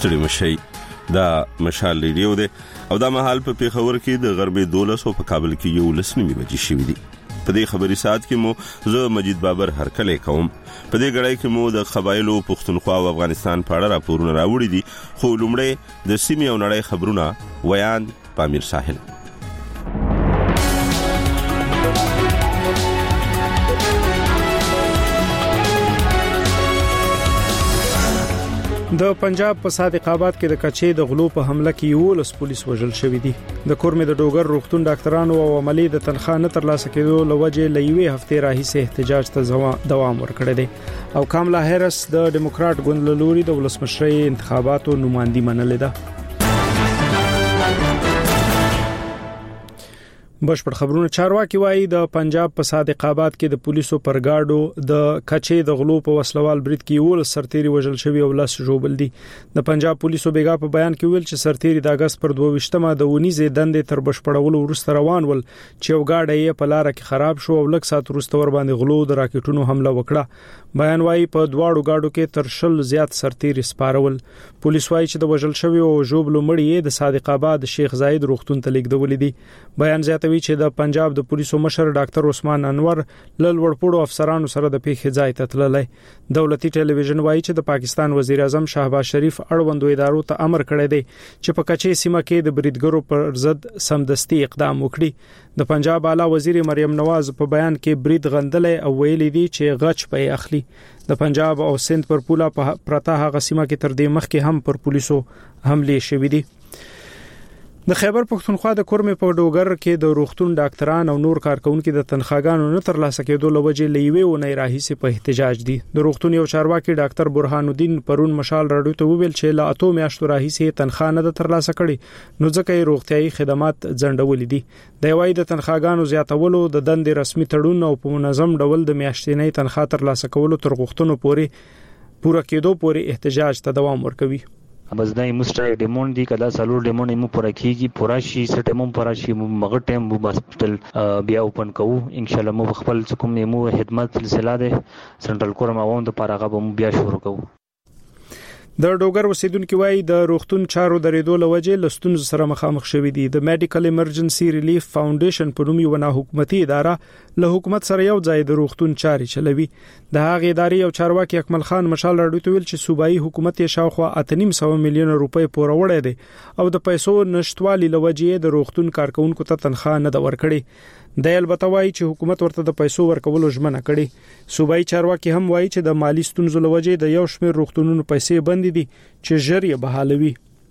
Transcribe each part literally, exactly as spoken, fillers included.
ستړي مشي دا مشال ریډیو دی او دا مهال په پیښور کې د غربي دولس او په کابل کې یو لسنیمه بجې شوې دي. په دې خبري ساعت کې مو زه مجید بابر هرکلی کوم. په دې غړای کې مو د قبایلو پښتونخوا او افغانستان په اړه راپورونه راوړي دي، خو لومړی د سیمې او نړۍ خبرونه ویان پامیر ساحل. د پنجاب په صادق آباد کې د کچې د غلو په حمله کې یو لس پولیس وژل شوی دي. د کورمې د ډوګر روغتون ډاکټرانو او عملي د تنخواه نه ترلاسه کېدو لوجه لېوي هفته راهیسه احتجاج ته دوام ورکړی دی او کاملا هریس د ډیموکرات ګوند له لوري د ولسمشرۍ انتخاباتو نمائندګي منلې ده. بشپړ خبرونه. چارواکي وایي د پنجاب په صادق آباد کې د پولیسو پرګاډو د کچې د غلو په وسلوال برید کې یو سرتيري وژل شوی او لاس جوړبل دي. د پنجاب پولیسو بیګا په بیان کې ویل چې سرتيري د اگست پر دوه ویشتمه د ونیزې دندې تر بشپړولو وروسته روان ول چې یو گاډی یې په لار کې خراب شو او لږ سات وروسته ور باندې غلو د راکټونو حمله وکړه. بیان وایي په دواړو گاډو کې تر شل زیات سرتيري سپارول. پولیس وایي چې د وژل شوی او جوړبل مړی د صادق آباد شیخ زاید روغتون ته لیږدول دي. بیان زیاتوي چې د پنجاب د پولیسو مشر ډاکټر عثمان انور لل وړپړو افسرانو سره د پیښې ځای ته تللی. دولتي ټلویزیون وایي چې د پاکستان وزیر اعظم شهباز شریف اړوندو ادارو ته امر کړی دی چې په کچې سیمه کې د بریدګرو پر ضد سمدستي اقدام وکړي. د پنجاب اعلی وزیر مریم نواز په بیان کې برید غندلې او ویلي دي چې غچ پې اخلي. د پنجاب او سند پر پوله په پرتا هغه سیمه کې تر دې مخکې هم پر پولیسو حمله شوې دي. د خیبر پښتونخوا د کورمې په ډوګر کې د روغتون ډاکټران او نور کارکونکو د تنخواګانو نه ترلاسه کېدو لوجه لېوي او نه راهیسه په احتجاج دي. د روغتون یو چارواکي ډاکټر برهان الدین پرون مشال راډیو ته ویل چې لا اتو میاشتو راهیسه تنخواه نه ترلاسه کړي نو ځکه یې روغتيایي خدمات ځنډول دي. د یوای د تنخواګانو زیاتولو د دندې رسمي تړون او په منظم ډول د میاشتنۍ تنخواه ترلاسه کولو تر غوښتنو پورې پوره کېدو پورې احتجاج ته دوام ورکوي. بس دای مستر ډیمون دی کدا سالور ډیمون مو پوره کیږي پوره شي سټمو پوره شي مغه ټیم مو هسپټل بیا اوپن کوو ان شاء الله مو خپل کوم مو خدمت سلسله ده سنټرل کورم اووم د پارغه مو بیا شروع کوو. د ډوګر اوسیدونکو وایي د روغتون چارو درېدو لوجه لستون سره مخامخ شوې دي. د میډیکل ایمرجنسي ریلیف فاونډیشن په نوم یو نه حکومتي اداره له حکومت سره یو ځای د روغتون چاري چلوي. د هغې ادارې یو چارواکي اکمل خان مشال راډیو ته ویل چې صوبایي حکومت یې شاوخوا اته نیم سوه میلیون روپۍ پوره وړي دي او د پیسو نشټوالي لوجه د روغتون کارکونکو ته تنخواه نه د ورکړي. د البته وایي چې حکومت ورته د پیسو ورکولو ژمنه کړي. صوبایي چارواکي هم وایي چې د مالی ستونزو لوجه د یو شمېر روغتونونو پیسې بند دي چې ژر یې بحالوي.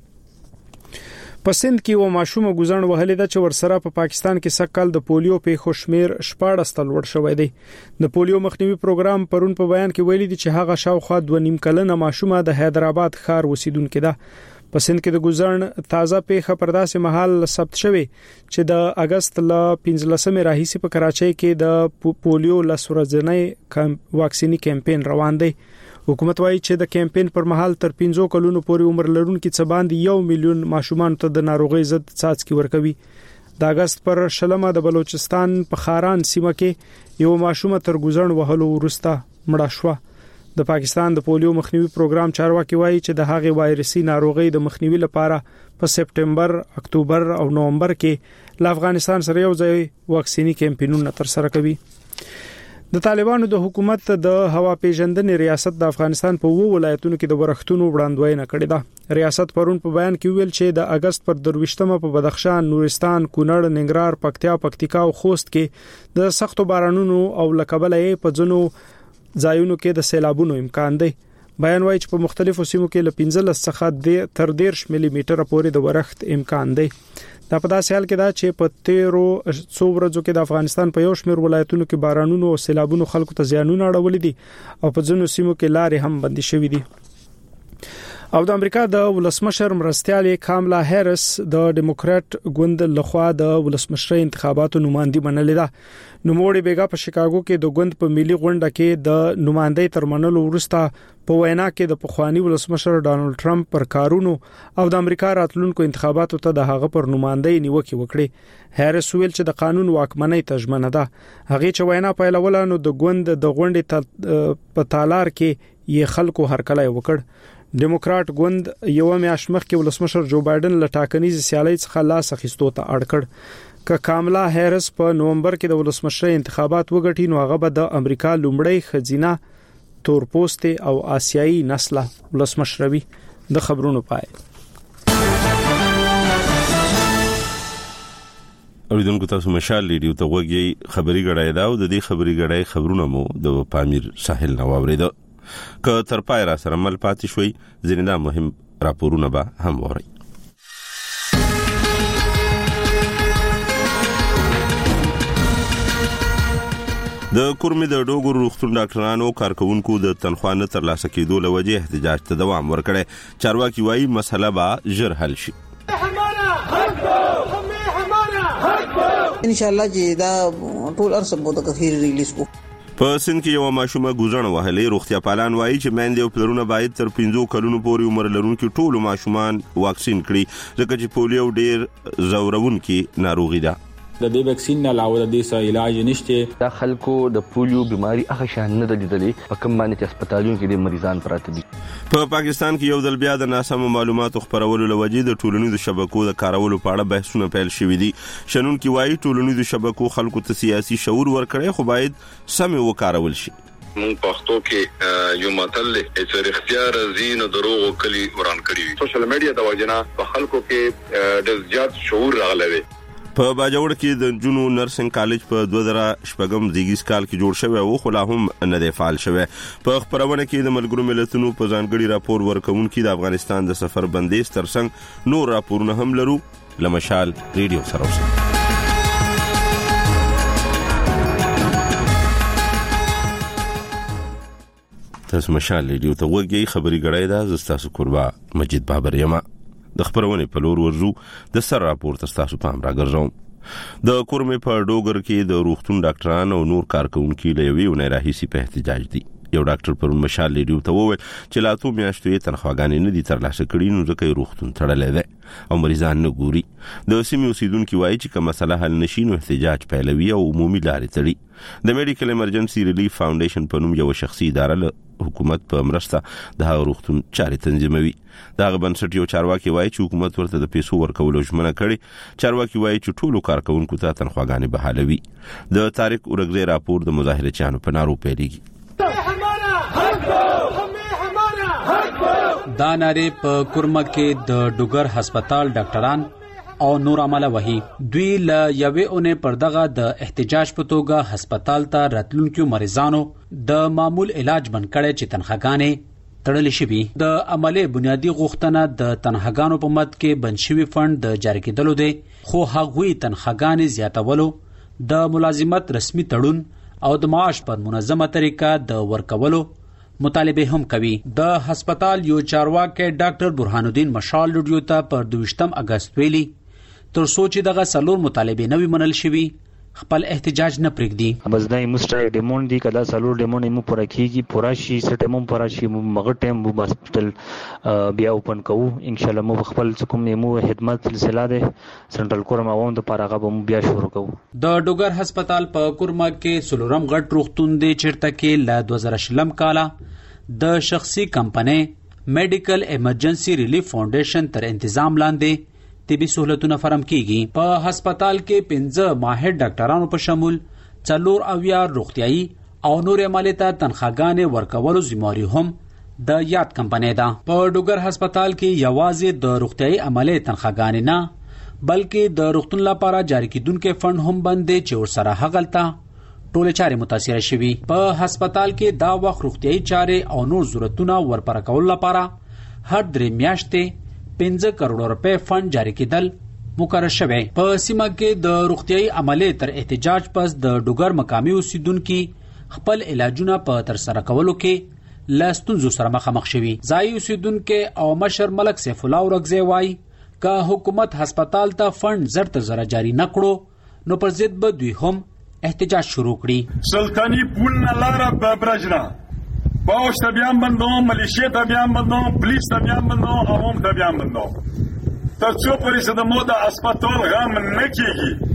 په سند کې و ماشومه ګزن وهلې ده چې ورسره په پا پاکستان کې سکل د پولیو په خوشمیر شپاړس تل ور شوې دي. د پولیو مخنیوي پروګرام پرون په بیان کې ویلي دي چې هغه شاوخوا دوه نیم کلنه ماشومه د حیدرآباد ښار اوسیدونکې ده. په سند کې د ګزن تازه پیښه پر داسې مهال ثبت شوه چې د اگست ل پنځلسمې راهیسې په کراچۍ کې د پولیو لسورځنۍ واکسینی کمپاین روان دی. حکومت وایي چې د کمپاین پر مهال تر پنځو کلونو پورې عمر لرونکو څخه باندې یو میلیون ماشومان ته د ناروغي ضد څاڅکي ورکوي. د اگست پر شلمه د بلوچستان په خاران سیمه کې یو ماشومه تر ګزن وهلو وروسته مړه شوه. د پاکستان د پولیو مخنیوي پروګرام چارواکي وایي چې د هغې وایرسي ناروغي د مخنیوي لپاره په سپټمبر، اکتوبر او نومبر کې له افغانستان سره یو ځای واکسینی کمپاینونه تر سره کوي. د طالبانو د حکومت د هوا پیژندنې ریاست د افغانستان په وو ولایتونو کې د ورښتونو وړاندوینه کړې ده. ریاست پرون په بیان کې ویل چې د اگست پر درويشتمه په بدخشان، نورستان، کونړ، ننګرهار، پکتیا، پکتیکا او خوست کې د سختو بارانونو او لکبلې په ځنو ځایونو کې د سیلابونو امکان دی. بیان وایي چې په مختلفو سیمو کې له پنځلس څخه تر دېرش ملي میټر پورې د ورښت امکان دی. دا په داسې حال کې دا چې په تیرو څو ورځو کې د افغانستان په یو شمېر ولایتونو کې بارانونو او سیلابونو خلکو ته زیانونه اړولې دي او په ځینو سیمو کې لارې هم بندي شوې دي. او د امریکا د ولسمشر مرستیالې کاملا هریس د ډیموکرات ګوند لخوا د ولسمشرۍ انتخاباتو نمائندګي منلې ده. نوموړي بیګا په شیکاګو کې د ګوند په ملي غونډه کې د نمائندۍ تر منلو وروسته په وینا کې د پخوانی ولسمشر ډانلډ ټرمپ پر کارونو او د امریکا راتلونکو انتخاباتو ته د هغه پر نمائندۍ نیوکه وکړه. هریس ویل چې د قانون واکمنۍ تضمینه ده. هغه چې وینا پیلوله نو د ګوند د غونډې په تالار کې یې خلکو هرکلی وکړ. ډیموکرات ګوند یو میاشت مخکې ولسمشر جو بایدن له ټاکنیز سیالۍ څخه لاس اخیستو ته اړ کړ ک کاملا هریس په نومبر کې د ولسمشر انتخابات وګټي نو هغه به د امریکا لومړی خزینه تورپوستي او آسیایي نسله ولسمشروي. د خبرونو پای اوریدونکو تاسو مشال ریډیو ته وګورئ. خبري غړای دا او د دې خبري غړای خبرونه مو د پامیر ساحل نو اوریدو. که تر پای را سره مل پاتې شوي زیندا مهم راپورونه به هم ووري. د کورمې د ډوګر روغتون ډاکټرانو کارکونکو د تنخواه نه ترلاسه کېدو له وجې احتجاج ته دوام ورکړی. چارواکي وایي مسله به ژر حل شي. ان شاء الله چې دا ټول ارسم بو د کثیر ریلیز کو. په سند کې یو ماشومه ګوزڼه وهلې. روغتیا پالان وایي چې مېندې او پلرونه باید تر پنځو کلونو پورې عمر لرونکي ټول ماشومان واکسین کړي ځکه چې پولیو ډېر زورونکي ناروغي ده. د دې ویکسین نه علاوه د دې سره علاج نشته. دا خلکو د پولیو بیماری هغه شان نه لیدلې په کوم باندې چې هسپتالونو کې د مریضان پراته دي. په پاکستان کې یو ځل بیا د ناسمو معلوماتو خپرولو لوجې د ټولنیزو شبکو د کارولو په اړه بحثونه پیل شوي دي. شنونکي وایي ټولنیزو شبکو خلکو ته سیاسي شعور ورکړي خو باید سم وکارول شي. مون پښتو کې یو متل چې اختیار زین دروغ کلی وران کړی. سوشل میډیا د وجنه په خلکو کې د زیات شعور راغلی. په باجوړ کې د جنو نرسنګ کالج په دوه زره شپږم زیږیز کال کې جوړ شوی او خو لا هم نه دی فعال شوی. په خبرونه کې د ملګرو ملتونو په ځانګړي راپور ورکوونکي د افغانستان د سفر بندیز ترڅنګ نور راپورونه هم لرو. لمشال ریډیو سره اوسئ. تاسو مشال ریډیو ته وګورئ. خبري غړای دا زستاسو قربا مجید بابر یما. د خبرونه په لور ورزو د سر راپورته تاسو پام راګرځوم. د کورمې په ډوګر کې د روغتون ډاکټرانو او نور کارکونکو له یوې ونې راهیسي په احتجاج دي. یو ډاکټر پر مشال ریډیو ته وویل چې لا څو میاشتې یې تنخواګانې نه دي ترلاسه کړې نو ځکه یې روغتون تړلی دی او مریضان نه ګوري. د سیمې اوسیدونکي وایي چې که مسله حل نشي نو احتجاج پیلوي او عمومي لارې تړي. د میډیکل ایمرجنسي ریلیف فاونډیشن په نوم یو شخصي اداره له حکومت په مرسته د هغه روغتون چارې تنظیموي. دغه بنسټ یو چارواکي وایي چې حکومت ورته د پیسو ورکولو ژمنه کړې. چارواکي وایي چې ټولو کارکونکو ته تنخواګانې بحالوي. د طارق اورګزی راپور د مظاهرچیانو په نارو پیلېږي. دا ناره په کورمه کې د ډوګر هسپتال ډاکټران او نور عمله وهي. دوی له یوې اونې پر دغه د احتجاج په توګه هسپتال ته راتلونکو مریضانو د معمول علاج بند کړي چې تنخواګانې تړلې شوي. د عمله بنیادی غوښتنه د تنخواګانو په مد کې بند شوی فند د جاری کېدلو دی خو هغوی تنخواګانې زیاتولو د ملازمت رسمي تړون او د معاش پر منظمه طریقه د ورکولو مطالبه هم کوي. د هسپتال یو چارواکي ډاکټر برهان الدین مشال ریډیو ته پر دویشتم اگست ویلي تر سوچ دغه سلور مطالبه نوي منل شوي خپل احتجاج نه پرېږدي. بس دا مستر ډیمون دی کدا سلور ډیمون مو پوره کیږي پوره شي سټمون پوره شي مغه ټیم مو هسپتال بیا اوپن کوو ان شاء الله. مو خپل کوم مو خدمت سلسله ده سنټرل کورم اوم د پارغه به بیا شروع کوو. د ډوګر هسپتال په کورما کې سلورم غټ روغتون دی چیرته کې ل دوه زره شلم کاله د شخصي کمپنۍ میډیکل ایمرجنسي ریلیف فاونډیشن تر تنظیم لاندې طبي سہولتونه فراهم کیږي. په هسپتال کې پنځه ماهر ډاکټرانو په شمول څلور اویا روغتيایي او نور عملیات تنخواګانې ورکولو ذمہواری هم د یاد کمپنۍ ده. په ډوګر هسپتال کې یوازې د روغتيایي عملیات تنخواګانې نه بلکې د روغتون لپاره جاری کیدونکو فند هم باندې چې ورسره هغلته ټول چارې متاثر شوي. په هسپتال کې دا وخت روغتيایي چارې او نور ضرورتونه ورپره کول لپاره هر درې میاشتې پنځه کروڑ روپے فند جاری کېدل مقرر شوی. په سیمه کې د روغتيایي عملیات تر احتجاج پس د ډوګر مقامي اوسیدونکو خپل علاجونه په تر سره کولو کې لاستونزو سره مخامخ شوي. ځای اوسیدونکو او مشر ملک سیف الله اورګزی وایي که حکومت هسپتال ته فند زر تر زر جاری نکړو نو پر ضد به دوی هم احتجاج شروع کړي. سلطانی پول نه لاره به برجنا باوش ته بیان بندو ملیشیا ته بیان بندو پولیس ته بیان بندو عوام ته بیان بندو تر څو پرې چې د مو د هسپتال غم نه کیږي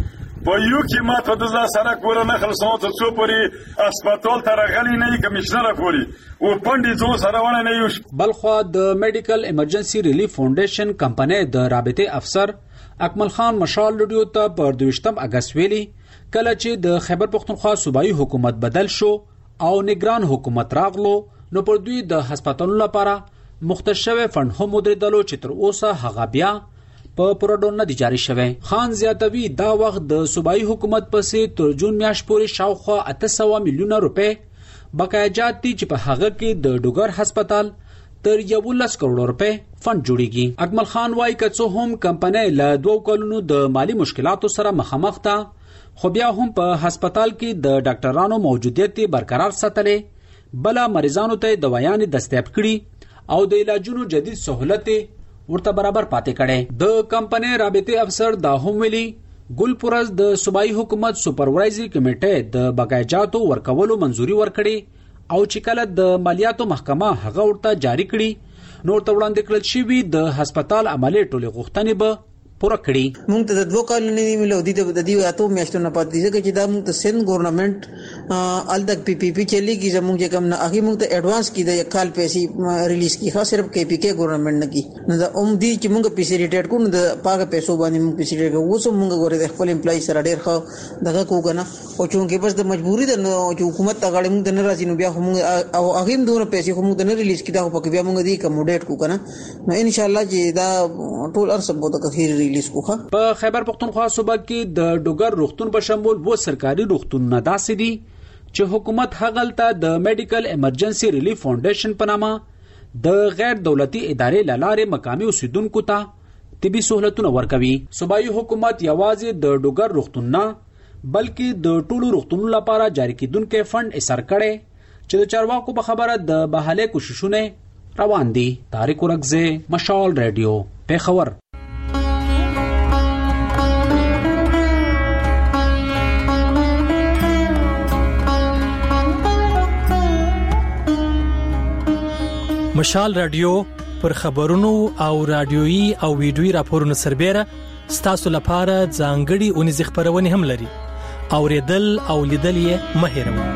په یو کې ما ته د سره کور نه خلصو ته څو پوری هسپتال ته راغلی نه کمشنر پوری او پندې څو سره ونه نه یو. بلخو د میډیکل ایمرجنسي ریلیف فاونډیشن کمپنۍ د رابطې افسر اکمل خان مشال لډیو ته پر دویشتم اگست ویلي کله چې د خیبر پختونخوا صوبایي حکومت بدل شو او نگران حکومت راغلو نو پر دوی د هسپتالونو لپاره مختص شوی فند هم مدیریدلو چې تر اوسه هغه بیا په پروډون نه دی جاری شوی. خان زیاتوي دا وخت د صوبایي حکومت پسې تر جون میاشت پورې شاوخوا اته سوه میلیونه روپۍ بقایا جات دي چې په هغه کې د ډوګر هسپتال تر یولس کروڑ روپۍ فند جوړیږي. اکمل خان وايي که څه هم کمپنۍ له دوو کلونو د مالی مشکلاتو سره مخامخ ده خو بیا هم په هسپتال کې د ډاکټرانو موجودیت برقرار ساتلې بلا مریضانو ته دوايانې دستیاب کړي او د علاجونو جدید سہولت ورته برابر پاتې کړي. د کمپنۍ رابطې افسر دا هم ویلي ګل پرز د صوبایي حکومت سپروایزري کمیټه د بقایجاتو ورکولو منځوري ورکړي او چې کله د مالیاتو محکمه هغه ورته جاری کړي نور ته وړاندې کړل شوی د هسپتال عملي ټولې غوښتنې به پوره کړي. مونږ ته د دوه کالو نه ملو دي د دې اتو میاشتو نه پاتې ځکه چې دا مونږ ته سند ګورنمنت ال تک پی پی پی چلی کی زموږ چې کوم نه هغه مونږ ته ایڈوانس کی د کال پیسې ریلیز کی خاص صرف کې پی کې ګورنمنت نه کی نو دا اوم دي چې مونږ پیسې ریټیټ کو نو د پاګه پیسو باندې مونږ پیسې ریټیټ کو اوس مونږ غوړې د خپل امپلای سره ډېر خو دغه کوګنه او چې بس د مجبوری ده نو چې حکومت ته غاړې مونږ نه راځي نو بیا مونږ او هغه هم دوه پیسې مونږ نه ریلیز کی دا په بیا مونږ دي کوموډیټ کو کنه نو ان شاء الله چې دا ټول ارسب بوته کثیر ریلیز کوه. په خیبر پختونخوا صوبه کې د ډوګر روغتون په شمول و سرکاري روغتونونه داسې دي چې حکومت هغلته د میډیکل ایمرجنسي ریلیف فاونډیشن په نامه د غیر دولتي ادارې لاره مقامي اوسیدونکو ته طبي سہولتونه ورکوي. صوبایي حکومت یوازې د ډوګر روغتون نه بلکې د ټولو روغتونونو لپاره جاری کیدونکو فند ایسر کړي چې د چارواکو په خبره د بحالې کوششونه روان دي. طارق ورغزه مشال رادیو پیښور. مشال رادیو پر خبرونو او رادیويي او ویډیويي راپورونو سربېره ستاسو لپاره ځانګړي اونیز خبرونه هم لري. اوریدل او لیدل یې مه هېروئ.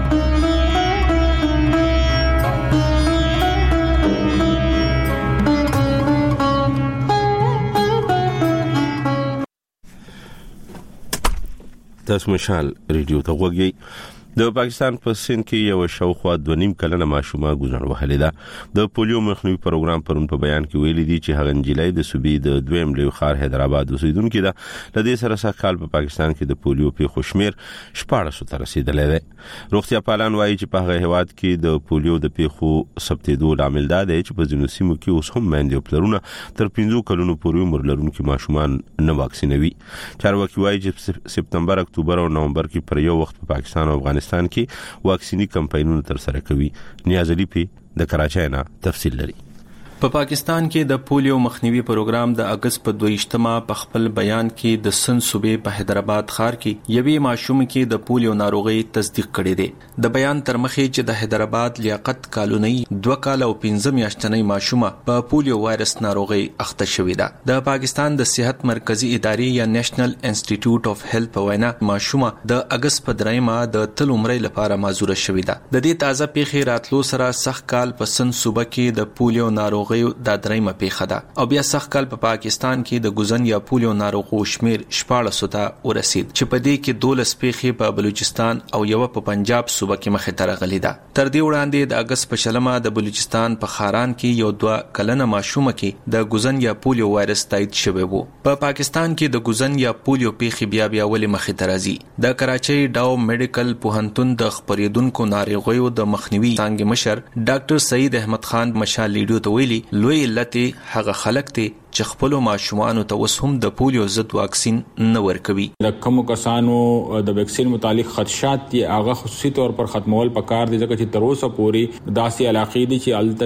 تاسو مشال ریډیو ته وګورئ. د پاکستان په سند کې یو شاوخوا دوه نیم کلنه ماشومه ګوزار وهلې ده. د پولیو مخنیوي پروګرام پرون په بیان کې ویلي دي چې هغه انجلۍ د صوبې د دویم لوی ښار حیدرآباد اوسیدونکې ده. د دې سره سره کال په پاکستان کې د پولیو په خوشمیر شپږ سوه ته رسیدلی دی. روغتیا پالان وایي چې په هغه هیواد کې د پولیو د پیښو ثبتېدو لامل دا دی چې په ځینو سیمو کې اوس هم میندې او پلرونه تر پنځو کلونو پورې عمر لرونکي ماشومان نه واکسینوي. چارواکي وایي چې سپتمبر، اکتوبر او نومبر کې پر یو وخت په پاکستان او افغانستان کې واکسینی کمپاینونه تر سره کوي. نیاز علي په د کراچۍ نه تفصیل لري. په پاکستان کې د پولیو مخنیوي پروګرام د اگست په دویشتمه په خپل بیان کې د سند صوبې په حیدرآباد ښار کې یوې ماشوم کې د پولیو ناروغي تصدیق کړي دي. د بیان تر مخې چې د حیدرآباد لیاقت کالونی دوه کال او پنځه میاشتنۍ ماشومه په پولیو وایرس ناروغي اخته شوې ده. د پاکستان د صحت مرکزی ادارې یا نېشنل انسټیټیوټ اف هیلث په وینا ماشومه د اگست په دریمه د تل عمرې لپاره معذوره شوې ده. د دې تازه پیښې راتلو سره سخت کال په سند صوبه کې د پولیو ناروغي د درېمه پیښه ده او بیا سخت کال په پاکستان کې د ګوزن یا پولیو ناروغو شمیر شپږ سوه ته ورسید چې په دې کې دولس پیښې په بلوچستان او یو په پنجاب صوبه کې مخې ته راغلي ده. تر دې وړاندې د اگست په شلمه د بلوچستان په خاران کې یو دوه کلنه ماشومه کې د ګوزن یا پولیو وایرس تایید شوی وو. په پاکستان کې د ګوزن یا پولیو پیښې بیا بیا ولې مخې ته راځي. د کراچۍ ډاو میډیکل پوهنتون د خپرېدونکو ناروغیو د مخنیوي څانګې مشر ډاکټر سعید احمد خان مشال لیډیو ته ویلي لوی علت هغه خلک ته چې خپل ماشومان ته اوس هم د پولیو ضد واکسین نه ورکوي. د کوم کسانو د واکسین متعلق خدشات دي هغه خصوصي تور پر ختمول پکار دي ځکه چې تر اوسه پورې داسې علاقې دي چې الته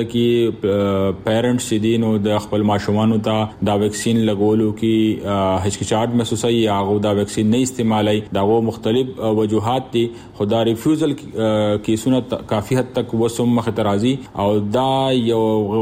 کې پیرنټس دي نو د خپل ماشومان ته دا واکسین لګولو کې هچکچاهټ محسوسي هغه دا واکسین نه استعمالي. داغه مختلف وجوهات دي خدا ریفیوزل کیسونه کافي حد تک وسوم مخترازي او دا یو وجه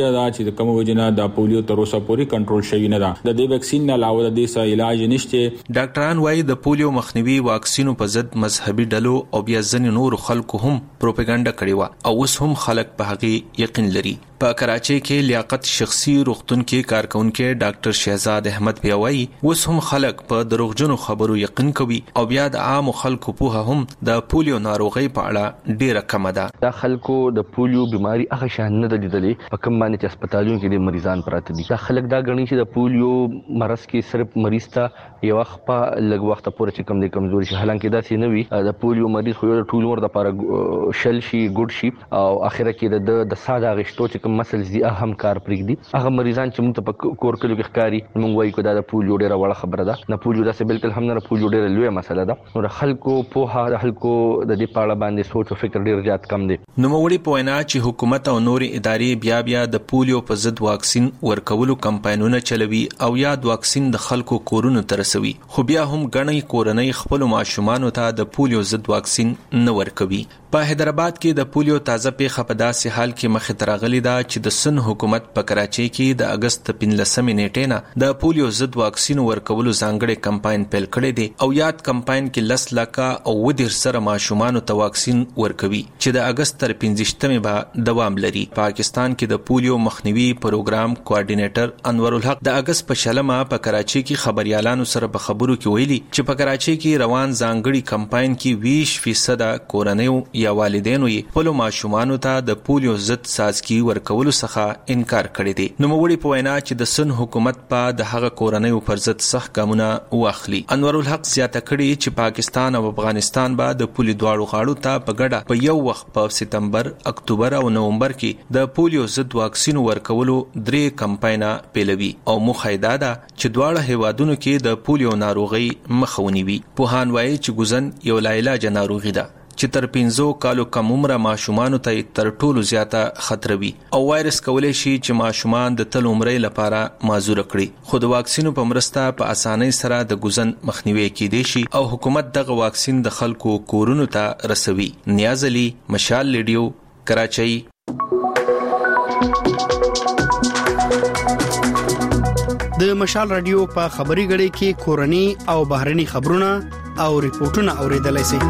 وجه دا چې کوم وجنه د پولیو تر اوسه پوری کنټرول شوی نه ده. د دې ویکسین نه علاوه د دې سره علاج نشته. ډاکټران وايي د پولیو مخنیوي واکسینو په ضد مذهبي ډلو او بیا ځینې نور خلکو هم پروپاګاندا کړې و او اوس هم خلک په هغه یقین لري. په کراچۍ کې لیاقت شخصي روغتون کې کارکونکو ډاکټر شهزاد احمد پیاوي اوس هم خلک په دروغجنو خبرو یقین کوي او بیا د عام خلکو په هم د پولیو ناروغي په اړه ډیره کم ده. دا خلکو د پولیو بیماری هغه شان نه د لیدلې په کوم باندې چې هسپتالونو کې د مریضان پراته دي. دا خلک دا غني چې د پولیو مرض کې صرف مریض ته یو وخت په لږ وخت پورې چې کم دي کمزوري شي، حالانکه دا څه نه وي. د پولیو مریض خو یو ټول عمر د لپاره شل شي ګډ شي او اخره کې د د ساده غشتو چې کوم مسل دي اهم کار پرېږدي. هغه مریضان چې موږ په کور کلو کې ښکاری موږ وایو کو دا د پولیو ډیره وړه خبره ده. نه پولیو دا څه بالکل هم نه، پولیو ډیره لویه مسله ده. نو د خلکو په هغه خلکو د دې په اړه باندې سوچ او فکر ډیر زیات کم دي. نو موږ په وینا چې حکومت او نور ادارې بیا بیا د پولیو په ضد واکسین ورکولو کمپاینونه چلوي او یا د واکسین د خلکو کورونو ته رسوي، خو بیا هم غنۍ کورنۍ خپل ماشومان ته د پولیو ضد واکسین نه ورکوي. په حیدرآباد کې د پولیو تازه پیښه په داسې حال کې مخې ته راغلې ده چې د سن حکومت په کراچۍ کې د اگست پنځلسمې نیټې نه د پولیو ضد واکسین ورکولو ځانګړی کمپاین پیل کړی دی او یاد کمپاین کې لس لکه او ودیر سره ماشومان ته واکسین ورکوي چې د اگست تر پنځشتمې به دوام لري. پاکستان کې د پولیو مخنیوي پروګرام کوارډینیټر انور الحق د اگست په شلمه په کراچۍ کې خبريالانو سره په خبرو کې ویلي چې په کراچۍ کې روان ځانګړي کمپاین کې بیس فیصد کورنۍ یا والدینو یې خپل ماشومان ته د پولیو ضد سازکی ورکولو څخه انکار کړی دی. نو موږ په وینا چې د سن حکومت په د هغه کورنۍ پر ضد سخت ګامونه واخلي. انور الحق زیاته کړي چې پاکستان او افغانستان به د پولیو دواړو غاړو ته په ګډه په یو وخت په سپتمبر، اکتوبر او نومبر کې د پولیو ضد واکسین ورکولو درې کمپاینه پیلوي او مخایدا ده چې دواړه هیوادونو کې د پولیو ناروغي مخاوني وي. په هان وایي چې ګوزن یو لاعلاج ناروغي ده چې تر پنځو کالو کم عمره ماشومان ته تر ټولو زیاته خطر وي او وایرس کولای شي چې ماشومان د تل عمرې لپاره معذور کړي. خو د واکسینو په مرسته په اسانۍ سره د ګوزن مخنیوي کېدای شي او حکومت دغه واکسین د خلکو کورونو ته رسوي. نیاز علي، مشال ریډیو، کراچۍ. د مشال رادیو په خبري غړي کې کورني او بهرني خبرونه او ریپورتونه اوریدلای شئ.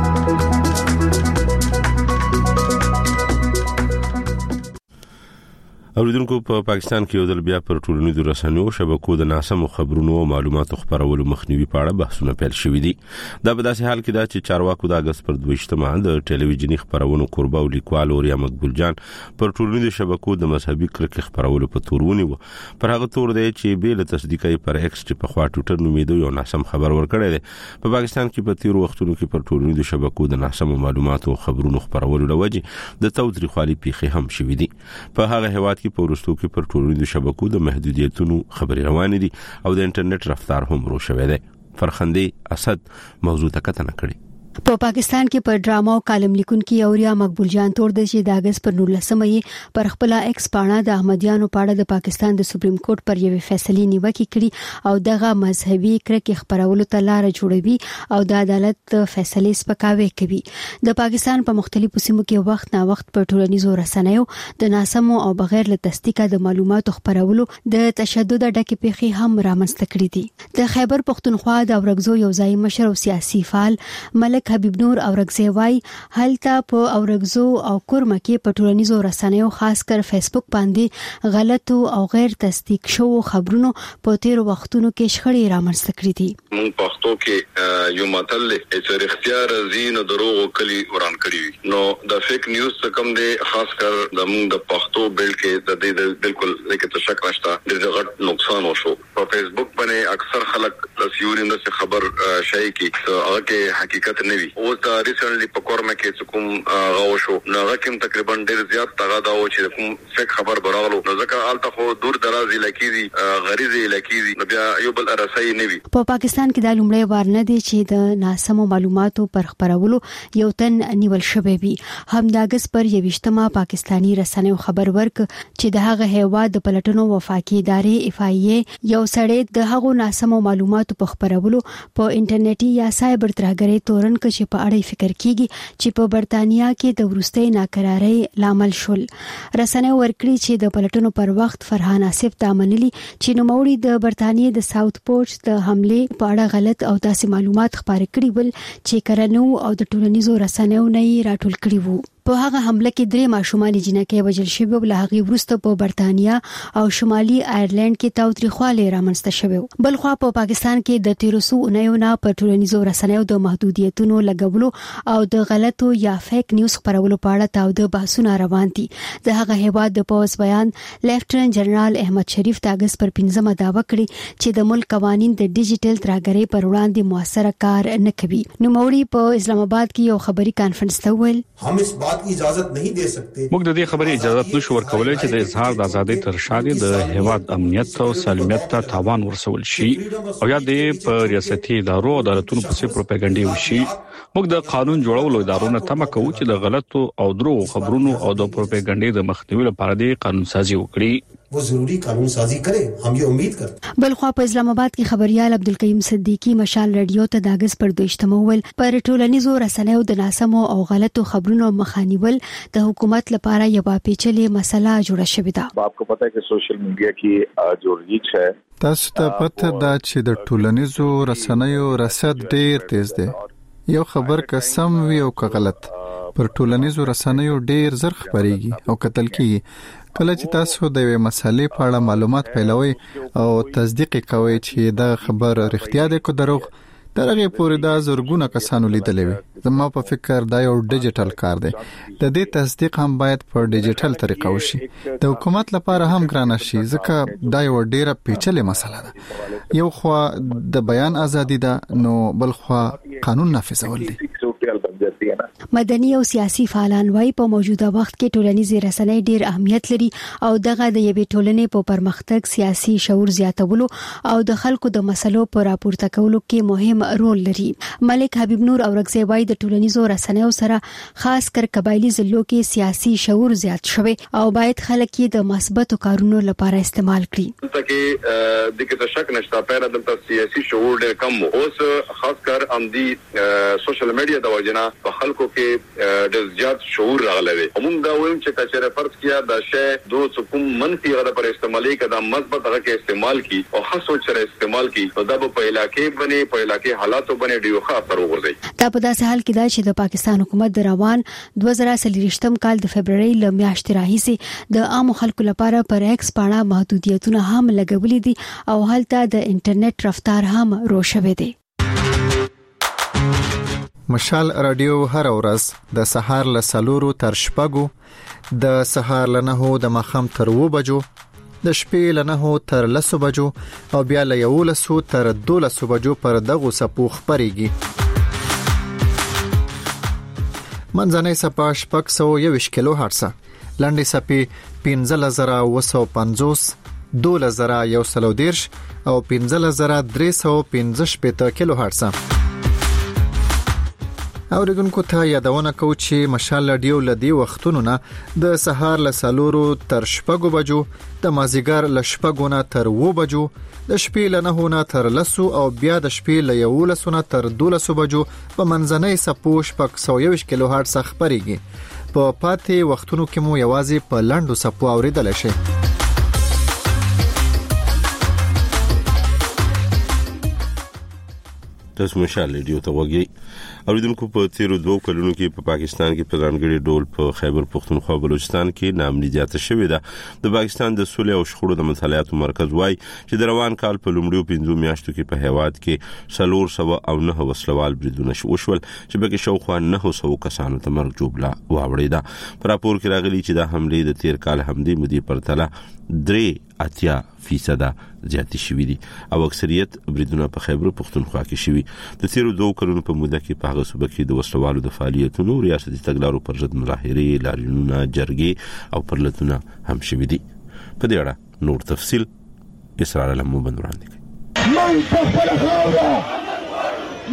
اوریدونکو په پاکستان کې یو ځل بیا پر ټولنیزو رسنیو شبکو د ناسمو خبرونو او معلوماتو خپرولو مخنیوي په اړه بحثونه پیل شوي دي. دا په داسې حال کې ده چې چارواکو د اگست پر دویشتمه د ټلویزیونی خبرونو کوربه او لیکوال اوریا مقبول جان پر ټولنیزو شبکو د مذهبي کرکې خبرولو په تور ونیو. پر هغه تور دی چې به له تصدیقي پر ایکس چې په خوا ټوټر نومیدو یو ناسم خبر ورکړی دی. په پاکستان کې په تیر وختونو کې پر ټولنیزو شبکو د ناسمو معلوماتو او خبرونو خبرولو لوجه د تاوتریخوالي پیښې هم شوي دي. په هغه هیواد کې په ورستو کې پر ټولنیزو شبکو د محدودیتونو خبري روان دي او د انټرنیټ رفتار هم ورو شوی دی. فرخندې اسد موضوع ته کتنه کړې. په پاکستان کې پر ډراما او کالم لیکونکي اوریا مقبول جان تور د چې د اگست پر نولسمه یې پر خپل ایکس پاڼه د احمدیانو پاړه د پاکستان د سپریم کورټ پر یوې فیصلې نیوکه کړي او دغه مذهبي کرکې خبرولو ته لار جوړوي او د عدالت فیصلې سپکاوي کوي. د پاکستان په مختلفو سیمو کې وخت نا وخت په ټولنیزو رسنیو د ناسمو او بغیر له تصدیقه د معلوماتو خبرولو د تشدد ډکه پیښې هم رامنځته کړې دي. د خیبر پختونخوا د اورګزو یو ځای مشر او سیاسي فعال ملک حبیب نور اورګزی وای هلته په اورګزو او کورمه کې په ټولنیزو رسنیو خاص کر فیسبوک باندې غلط او غیر تصدیق شو خبرونو په تیر وختونو کې شخړې رامنځته کړې دي. مونږ پښتو کې یو متل چې اختیار زین دروغ کلی وران کړی نو د فیک نیوز کم دی خاص کر د مونږ د پښتو بیل کې د دې بالکل لکه څه شک نشته د غټ نقصان وشو. په فیسبوک باندې اکثر خلک د سیورین د خبر شای کې هغه کې حقیقت نه او دا ریسنټلی په کورمه کې کوم غو شو نو هغه کوم تقریبا ډیر زیات تغا دا و چې کوم فیک خبر براغلو نو ځکه الته خو دور دراز علاقې دي غریزي علاقې دي نو بیا یو بل ارسای نه وي. په پاکستان کې د لومړی وار نه دی چې د ناسمو معلوماتو پر خبرولو یو تن نیول شوی وي. هم د اگست پر یوشتمه پاکستانی رسنیو خبر ورک چې د هغه هیواد د پلټنو وفاقي ادارې اف ای ای یو سړی د هغو ناسمو معلوماتو معلوماتو په خبرولو په انټرنیټي یا سایبر ترهګرۍ تورن کې په اړه فکر کیږي چې په برتانیا کې د ورستۍ ناکرارۍ لامل شول. رسنۍ ورکړي چې د پلټنو پر وخت فرحان آصف ته منلي چې نوموړي د برتانیې د ساوث پورټ د حمله په اړه غلط او داسې معلومات خپاره کړي ول چې کرنو او د ټولنیزو رسنیو نه راټول کړي وو. په هغه حمله کې درې ماشومان جنکې وژل شوي او له هغه وروسته په برتانیا او شمالي آیرلند کې تاوتریخواله رامنځته شوه. بل خو په پاکستان کې د تیروسو اونیونه په ټولنیزو رسنیو د محدودیتونو لګولو او د غلطو یا فیک نیوز خپرولو په اړه تاوده بحثونه روان دي. د هغه هیواد د پوز بیان لیفټننټ جنرال احمد شریف د اگست پر پنځمه داوا کړی چې د ملک قوانين د ډیجیټل ترهګرۍ پر وړاندې موثر کار نه کوي. نو موري په اسلام آباد کې یو خبري کانفرنس ته ویل هم اس بات کی اجازت نہیں دے سکتے. موږ د دې خبرې اجازه نشو ورکولای چې د اظهار د ازادۍ تر شا د هیواد امنیت او سالمیت ته تاوان ورسول شي او یا د په ریاستي ادارو او عدالتونو په څیر پروپاګاندا وشي. موږ د قانون جوړولو ادارو نه تمه کوو چې د غلطو او دروغ خبرونو او د پروپاګاندا د مخنیوي لپاره د قانون سازي وکړي. वो जरूरी कानून साजी करे, हम ये उम्मीद करते हैं. بلخوا په اسلام آباد کې خبريال عبدالقیم صدیقی مشال رادیو ته د اگست پر دویشتمه ول پر ټولنیزو رسنیو د ناسمو او غلطو خبرونو مخانیول د حکومت لپاره یو پیچلې مسله جوړه شوې ده. आपको पता है कि सोशल मीडिया की जो ریچ है تاسو ته پته ده چې د ټولنیزو رسنیو رصد ډیر تیز دی. یو خبر که سم وي او که غلط پر ټولنیزو رسنیو ډیر زر خبريږي او کتل کیږي. کله چې تاسو د یوې مسلې په اړه معلومات پیلوي او تصدیق کوئ چې دا خبر رښتیا دی که دروغ، ترغه پورې دا زرګونه کسانو لیدلې وي. زما په فکر دا یو ډیجیټل کار دی. د دې تصدیق هم باید په ډیجیټل طریقه وشي. د حکومت لپاره هم ګرانه شي ځکه دا یو ډیره پیچلې مسله ده. یو خو د بیان ازادي ده نو بل خو قانون نافذول دي. مدني او سیاسي فعالان وايي په موجوده وخت کې ټولنیزې رسنۍ ډېر اهمیت لري او دغه د یوې ټولنې په پرمختګ، سیاسي شعور زیاتولو او د خلکو د مسلو پر راپورته کولو کې مهم رول لري. ملک حبیب نور اورغزی وايي د ټولنیزو رسنیو سره خاص کر قبایلی ضلعو کې سیاسي شعور زیات شوی او باید خلک یې د مثبتو کارونو لپاره استعمال کړي. ترڅو د کې شک نشته پیره د سیاسي شعور ډېر کم اوس خاص کر ام دي سوشل میډیا د وجنه په خلکو کې د زیات شعور راغلی. همون دا وایم چې کچره فرض کیا د شی دو څکم منفي غره پر استعمالي کدا مثبت هغه کې استعمال کی او خاص سوچ سره استعمال کی نو دا په علاقې باندې په علاقې حالاتو باندې ډیو ښه اثر وغورځي. دا په داسې حال کې دا چې د پاکستان حکومت د روان دوه زره څلوېښتم کال د فبرवरी ل میاشتې راهیسې د عام خلکو لپاره پر ایکس پاڼه محدودیتونه هم لګولې دي او هلته د انټرنیټ رفتار هم روښوي دي. مشال رادیو هر ورځ د سهار له سلورو تر شپږو، د سهار له نهو د ماښام تر اوو بجو، د شپې له نهو تر لسو بجو او بیا له یولسو تر دولسو بجو پر دغو څپو خپرېږي. منځنۍ څپه شپږ سوه یوویشت کیلو هرټزه، لنډې څپې پنځلس زره اووه سوه پنځوس، دولس زره یو سل او دېرش او پنځلس زره درې سوه پنځه شپېته کیلو هرټزه. اوریدونکو ته یادونه کوم چې مشال رادیو لدی وختونو نه د سهار له سلورو تر شپږو بجو، د مازیګر له شپږو نه تر اوو بجو، د شپې له نهو نه تر لسو او بیا د شپې له یولسو نه تر دولسو بجو په منځنۍ څپو شپږ سوه یوویشت کیلو هرټز خپرېږي. په پاتې وختونو کې مو یوازې په لنډو څپو اوریدل شي. تاسو مشال رادیو ته وګورئ. اوریدونکو په تیرو دوه کلونو کې په پاکستان کې په ځانګړي ډول په خیبر پختونخوا بلوچستان کې ناامني زیاته شوې ده. د پاکستان د سولې او شخړو د مطالعاتو مرکز وايي چې د روان کال په لومړیو پنځو میاشتو کې په هیواد کې څلور سوه او نه وسلوال بریدونه وشول چې په کې شاوخوا نه سوه کسانو ته مرګ جوړه واوړېده. په راپور کې راغلي چې د حملې د تیر کال همدې مودې پرتله درې اتیا فیصد زیاتې شوې دي او اکثریت بریدونه په خیبر پختونخوا کې شوي. د تیرو دوه کلونو په موده کې په هغه صوبه کې د وسلوالو د فعالیتونو، ریاستي تګلارو پر ضد مظاهرې، لاریونونه، جرګې او پرلتونه هم شوي دي. په دې اړه نور تفصیل اسرار علم مو بند وړاندې کوي.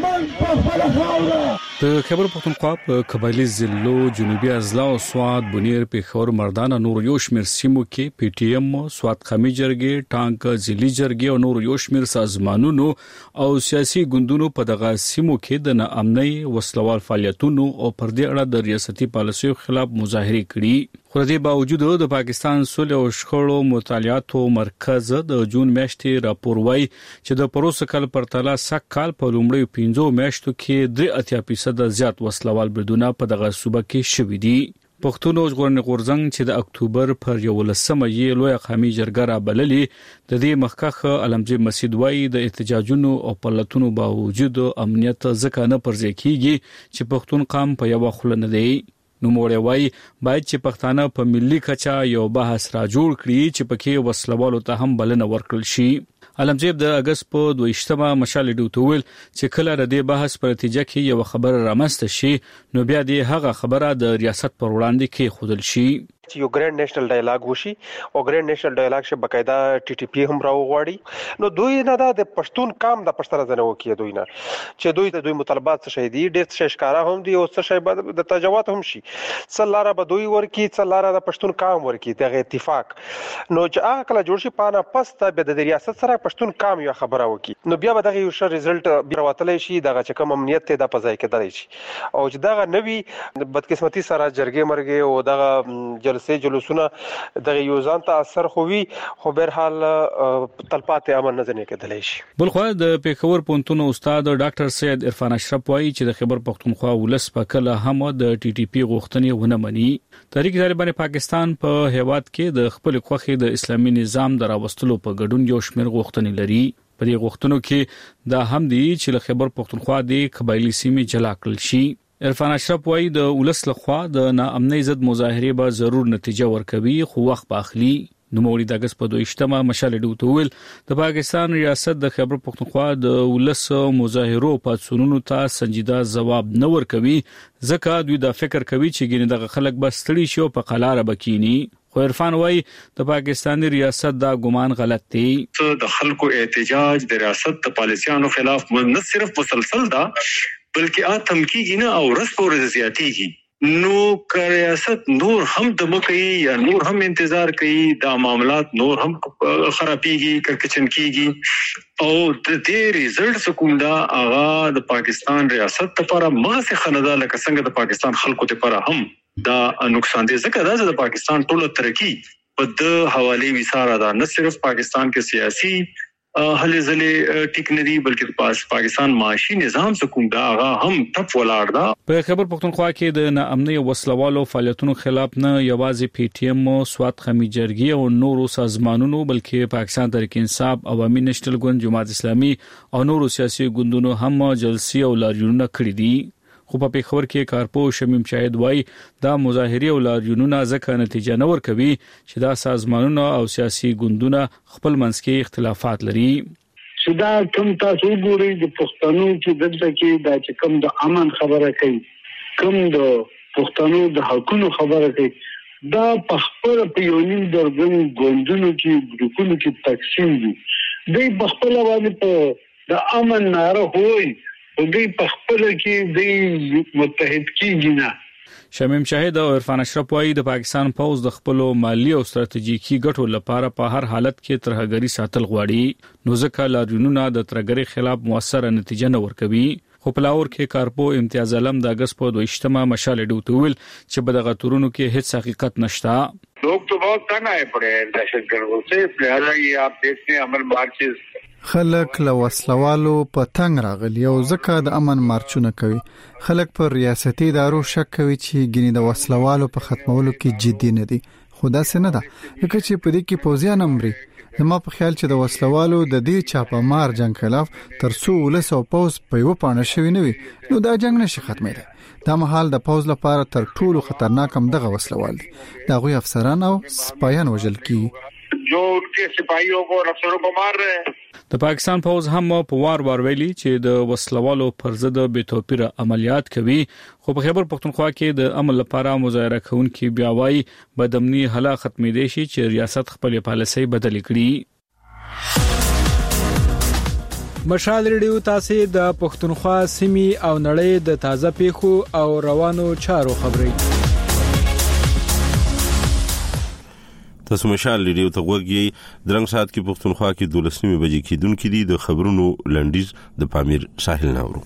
د خیبر پختونخوا په قبایلی ضلعو جنوبي اضلاع او سواد بنیر پیښور مردان نور یو شمېر سیمو کې پی ټی ایم سواد خمی جرګې ټانک ځلي جرګې او نور یو شمېر سازمانونو او سیاسي ګوندونو په دغه سیمو کې د ناامنۍ وسلوال فعالیتونو او پر دې اړه د ریاستي پالیسیو خلاف مظاهره کړي. خو د باوجود د پاکستان صلح او شخړو مطالعاتو مرکز د جون میاشتې راپور وايي چې د پروسه کال پرتله سک کال په لومړیو پنځو میاشتو کې درې اتیا فیصد زیات وسلوال بریدونه په دغه صوبه کې شوي دي. پښتون ژغورنې غورځنګ چې د اکتوبر پر یولسمه یې لوی قومي جرګه را بللې د دې مخکخ علمجي مسجد وايي د احتجاجونو او پلتونو باوجود امنیت ځکه نه پرځای کیږي چې پښتون قوم په یو خل نه دی. نو موړی وای باید چې پښتانه په ملي کچا یو بحث را جوړ کړي چې پکې وسلوالو ته هم بلنه ورکړل شي. علمجیب د اگست په دویشتمه مشال ډیوټول چې کله د دې بحث په نتیجه کې یو خبر رامسته شي نو بیا دې هغه خبره د ریاست پر وړاندې کې خودل شي چې یو ګرینډ نېشنل ډایلاګ وشي او ګرینډ نېشنل ډایلاګ شه بقاعده ټي ټي پی هم راوغواړي نو دوی نه دا د پښتون کام د پښتنه زنه وکي دوی نه چې دوی ته دوی مطالبات څه شي دي ډېر څه ښکارا هم دي او څه شي د تجاوز هم شي څلاره به دوی ورکی څلاره د پښتون کام ورکی دغه اتفاق نو چې هغه کله جوړ شي پانه پسته به د ریاست سره پښتون کام یو خبره وکي نو بیا به دغه یو ښه ریزلټ بیا وتلی شي دغه چې کوم امنیت ته د پځای کېدلی شي او چې دغه نوی بدقسمتي سره جرګې مرګې او دغه جلسې جلوسونه دغه یو ځان ته اثر خووي خو بهر حال تلپاتې امن نه ځنې کېدلی شي. بل خو د پیښور پونتون استاد ډاکټر سید عرفان اشرف وايي چې د خیبر پختونخوا ولس په کله هم د ټي ټي پی غوښتنې ونه مني. تحریک طالبان پاکستان په هیواد کې د خپل خوخي د اسلامي نظام دراوستلو په ګډون یو شمېر غوښتنې لري. په دې غوښتنو کې دا هم دي چې د خیبر پختونخوا د قبایلی سیمې جلا کړل شي. عرفان اشرف وايي د ولس لخوا د ناامنۍ ضد مظاهره به ضرور نتیجه ورکوي خو وخت باخلي. نو موري د اگست په دویشتمه مشال ډیوټول د پاکستان ریاست د خیبر پختونخوا د ولس مظاهرو پاتسونونو ته سنجیده جواب نه ورکوي ځکه دوی دا فکر کوي چې ګینه دغه خلک بس ستړي شي او په قلاره بکینی. خو عرفان وايي د پاکستاني ریاست دا ګمان غلط دی. د خلکو احتجاج د ریاست د پالیسیانو خلاف نه صرف مسلسل دا بلکې اتم کیږي نه او رس پر زیاتیږي نو که ریاست نور هم د مکه یا نور هم انتظار کوي دا معاملات نور هم خرابيږي کچن کیږي او د دې ریزلټ کوم دا اغا د پاکستان ریاست لپاره مغه خندا لکه څنګه د پاکستان خلکو لپاره هم دا نقصان دي ځکه دا د پاکستان ټول ترقی په د حواله وساره دا نه صرف پاکستان کې سیاسي هلې ځلې ټیک نه دی بلکې پاکستان معاشي نظام سکوم دا هغه هم ټپ ولاړ دا. په خیبر پختونخوا کې د ناامنۍ وسلوالو فعالیتونو خلاف نه یوازې پی ټی ایم سواد خمی جرګې او نورو سازمانونو بلکې پاکستان تحریک انصاف عوامي نېشنل ګوند جماعت اسلامي او نورو سیاسي ګوندونو هم جلسې او لاریونونه کړې دي. خو په پیښور کې کارپو شمیم شاهد وای دا مظاهره او لاریونونه ځکه نتیجه نه ورکوي چې دا سازمانونه او سیاسي ګوندونه خپل منځ کې اختلافات لري. صدا کوم تاسو ګورئ د پښتنو چې دلته کې دا چې کوم د امن خبره کوي کوم د پښتنو د حقوقو خبره کوي دا په خپل په یو نیم درجن ګوندونو کې ګروپونو کې تقسیم دي دوی په خپل باندې په د امن ناره وایي دوی په خپل کې دوی متحد کیږي نه. شمیم شاهد او عرفان اشرف وايي د پاکستان پوز د خپل مالی او ستراتیژیکي ګټو لپاره په هر حالت کې ترهګری ساتل غواړي نو ځکه لاریونونه د ترهګری خلاف موثره نتیجه نه ورکوي. خو په لاور کې کارپو امتیاز علم د اگست په دویشتمه مشال ډیوټول چې په دغه تورونو کې هیڅ حقیقت نشته. लोग तो बहुत तंग आए पड़े हैं दहशतगर्दों से लिहाजा ये आप देखते हैं अमन मार्चेस خلک له وسلوالو په تنگ راغلي او ځکه د امن مارچونه کوي. خلک پر ریاستي ادارو شک کوي چې ګینه د وسلوالو په ختمولو کې جدي نه دي. خدا سينه ده لکه چې په دې کې پوزیان امري زما په خیال چې د وسلوالو د دې چاپه مار جنگ خلاف ترڅو ولس او پوز په یو پانه شوی نه وي نو دا جنگ نشي ختمېدای. دا مهال د پوز لپاره تر ټولو خطرناک هم دغه وسلوال دي. دا غوي افسران او سپایان وژل کی جو انکه سپایو کو افسرو کو مار رہے ہیں. د پاکستان پوز هم په وار وار ویلي چې د وسلوالو پر ضد بے توپیره عملیات کوي خو په خیبر پختونخوا کې د عمل لپاره مظاهره کوونکي بیا وايي بدامني حلا ختمې دي چې ریاست خپل پالیسي بدل کړي. مشال ریډیو تاسو د پښتونخوا سیمې او نړۍ د تازه پیښو او روانو چارو خبري تاسو مشال ریډیو ته وګورئ درنګ سات کې پښتونخوا کې دولسمه بجې کېدونکې دي د خبرونو لنډیز د پامیر ساحل ناورو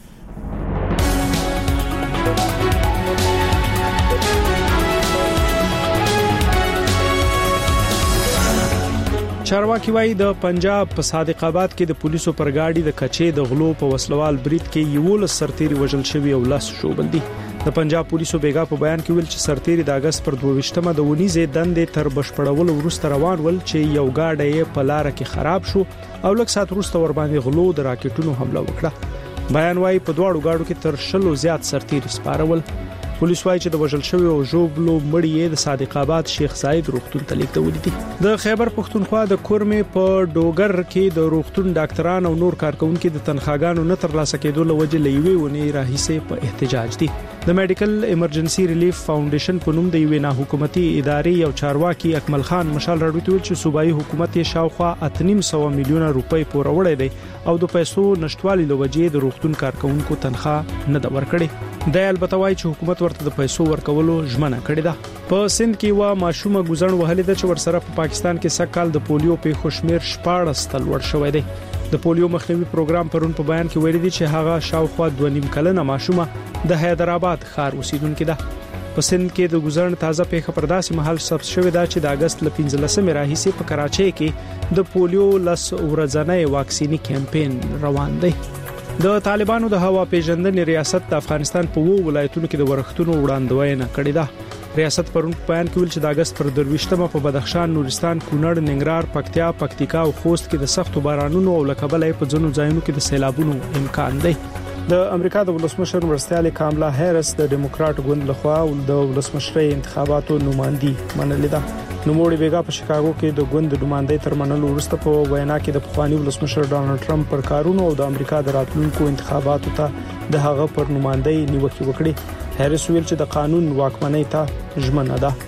چارواکي وايي د پنجاب په صادق آباد کې د پولیسو پر گاډي د کچې د غلو په وسلوال برید کې یو ل سرتيري وژل شوی او لاس شوبل دي د پنجاب پولیسو بیګا په بیان کې ویل چې سرتيري د اگست پر دوه د ونیزه دندې تر بشپړول ورسته روان ول چې یو گاډي په لار کې خراب شو او لږ سات وروسته ور باندې غلو د راکټونو حمله وکړه بیان وايي په دواړو گاډو کې تر شلو زیات سرتيري سپارول پولیس وايي چې د وژل شوی او جوبلو مړی د صادق آباد شیخ زاید روغتون ته لیکل دي د خیبر پښتونخوا د کورمې په ډوګر کې د روغتون ډاکټران او نور کارکونکو د تنخواګانو نه ترلاسه کېدو لوجه لوي ونی راهیسه په احتجاج دي د میډیکل ایمرجنسي ریلیف فاونډیشن په نوم د یو نه حکومتي ادارې او چارواکي اکمل خان مشال راډیو ته چې صوبایي حکومت یې شاوخوا اته نیم سو میلیونه روپۍ پورې وړي دي او د پیسو نشټوالي لوجه د روغتون کارکونکو تنخواه نه د ورکړي د البته وايي چې حکومت ورته د پیسو ورکولو ژمنه کړې ده په سند کې وا ماشومه ګزن وهلې د چور سره په پاکستان کې سکهال د پولیو په خوشمیر شپاړس تل ور شوې ده د پولیو مخنیوي پروګرام پرون په بیان کې ویل دي چې هغه شاوخوا دوه نیم کلنه ماشومه د حیدرآباد ښار اوسیدونکو ده په سند کې د ګزن تازه پیښه پرداسي محل ثبت شوې ده چې د اگست ل پنځلسمه راهیسه په کراچۍ کې د پولیو لس ورځنۍ واکسینی کمپاین روان دی د طالبانو د هوا پیژندنې ریاست د افغانستان په وو ولایتونو کې د ورښتونو وړاندوینه کړې ده ریاست پرون بیان کې ویل چې د اگست پر درويشتمه په بدخشان نورستان کونړ ننګرهار پکتیا پکتیکا او خوست کې د سختو بارانونو او لکبلې په ځینو ځایونو کې د سیلابونو امکان دی د امریکا د ولسمشر مرستياله کاملا هریس د ډیموکرات ګوند لخوا د ولسمشرۍ انتخاباتو نمائندګي منلې ده نوموړي بیګا په شکاګو کې د ګوند نمائندې تر منلو وروسته په وینا کې د پخوانی ولسمشر ډانلډ ټرمپ پر کارونو او د امریکا د راتلونکو انتخاباتو ته د هغه پر نمائندې نیوکه وکړي هریس ویل چې د قانون واکمنۍ ته ژمنه ده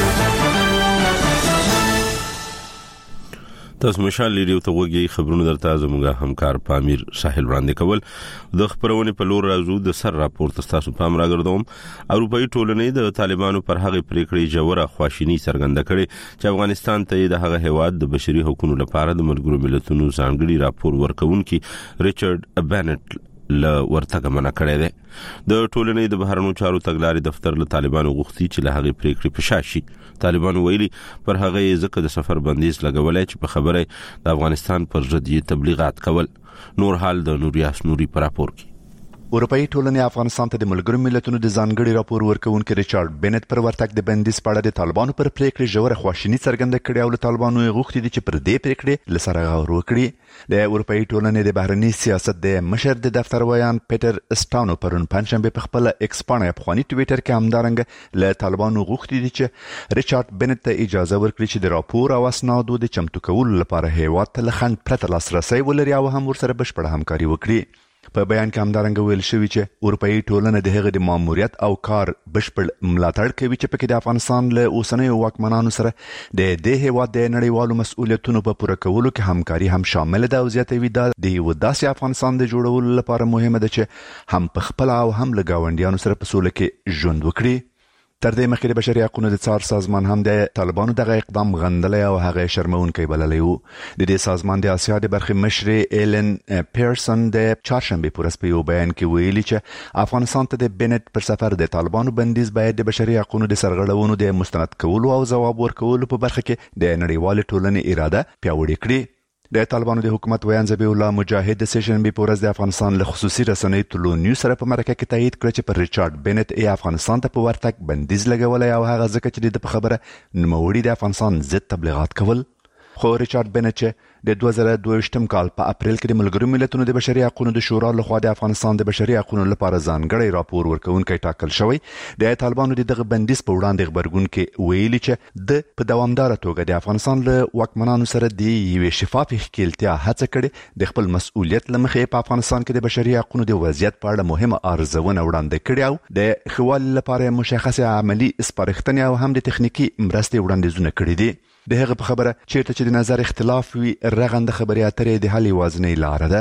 تاسو مشال ریډیو ته وګورئ خبرونه درته زموږه همکار پامیر ساحل وړاندې کول د خبرونه په لور راځو د سر راپورټ تاسو پام راګردوم اروپאי ټولنې د طالبانو پر هغه پریکړې جوړه خواشینی څرګنده کړې چې افغانستان ته د هغه هواد د بشري حقوقو لپاره د ملګرو ملتونو ځانګړي راپور ورکونکي ریچارډ بنټ ل ورتګ منع کړی دی د ټولنې د بهرنیو چارو تګلارې دفتر له طالبانو غوښتي چې له هغه پریکړې پشاشي طالبانو ویلي پر هغه ځکه د سفر بندیز لګولای چې په خبره د افغانستان پر ضد تبلیغات کول نور حال د نوریاس نوري پر راپور کې اروپאי ټولنې افغانستان ته د ملګرو ملتونو د ځانګړي راپور ورکونکي ریچارډ بنټ پر ورتګ د بندیز په اړه د طالبانو پر پریکړې ژوره خواشینی څرګنده کړې او له طالبانو غوښتي دي چې پر دې پریکړې لسره غور وکړي د اروپאי ټولنې د بهرنی سیاست د مشر د دفتر ویان پیټر اسټانو پرون پنځشنبه په خپل ایکس باندې په خونی ټوئیټر کې همدارنګ له طالبانو غوښتي دي چې ریچارډ بنټ ته اجازه ورکړي چې د راپور او اسنادو د چمتو کولو لپاره هیواد ته لخند پرته لاسرسي ولري او هم ورسره بشپړه همکاري وکړي په بیان کې همدارنګه ویل شوی چې اروپאי ټولنه د هغه د ماموریت او کار بشپړ ملاتړ کوي چې پکې د افغانستان له اوسنیو واکمنانو سره د دې هیواد د نړیوالو مسؤلیتونو په پوره کولو کې همکاري هم شامل ده او زیاتوي دا د یو داسې افغانستان د جوړولو لپاره مهمه ده چې هم په خپل او هم له گاونډیانو سره په سوله کې ژوند وکړي تر دې مخکې د بشري حقوقو د څار سازمان هم د طالبانو دغه اقدام غندلی او هغه شرمونکی بللی و د دې سازمان د آسیا د برخې مشرې ایلن پیرسن د چهارشنبه په ورځ په یو بیان کې ویلي چې افغانستان ته د بنټ پر سفر د طالبانو بندیز باید د بشري حقوقو د سرغړونو د مستند کولو او ځواب ورکولو په برخه کې د نړیوال ټولنې اراده پیاوړې کړي د طالبانو د حکومت ویان زبی الله مجاهد د سیشن په ورځ د افغانستان له خصوصي رسنۍ ټولو نیوز سره په مرکه کې تایید کړ چې پر ریچارډ بنټ ای افغانستان ته په ورتګ بندیز لګولای او هغه ځکه چې د خبره نوموړي د افغانستان ضد تبلیغات کول خو ریچارډ بنټ د دوه زره دوه ویشتم کال په اپریل کې د ملګرو ملتونو د بشري حقوقو د شورا لخوا د افغانستان د بشري حقوقو لپاره ځانګړی راپور ورکونکي ټاکل شوی د طالبانو دغه بندیز په وړاندې خبرګون کې ویلي چې د په دوامدار توګه د افغانستان له واکمنانو سره د یوې شفاف ښکیلتیا هڅه کړې د خپل مسؤلیت لمخې په افغانستان کې د بشري حقوقو د وضعیت په اړه مهمه ارزونه وړاندې کړې او د خوال لپاره مشخصه عملی سپارښتنې او هم د تخنیکی مرستې وړاندیزونه کړې دي د هغه په خبره چیرته چې د نظر اختلاف وي رغنده خبري اترې د حل وازنې لار ده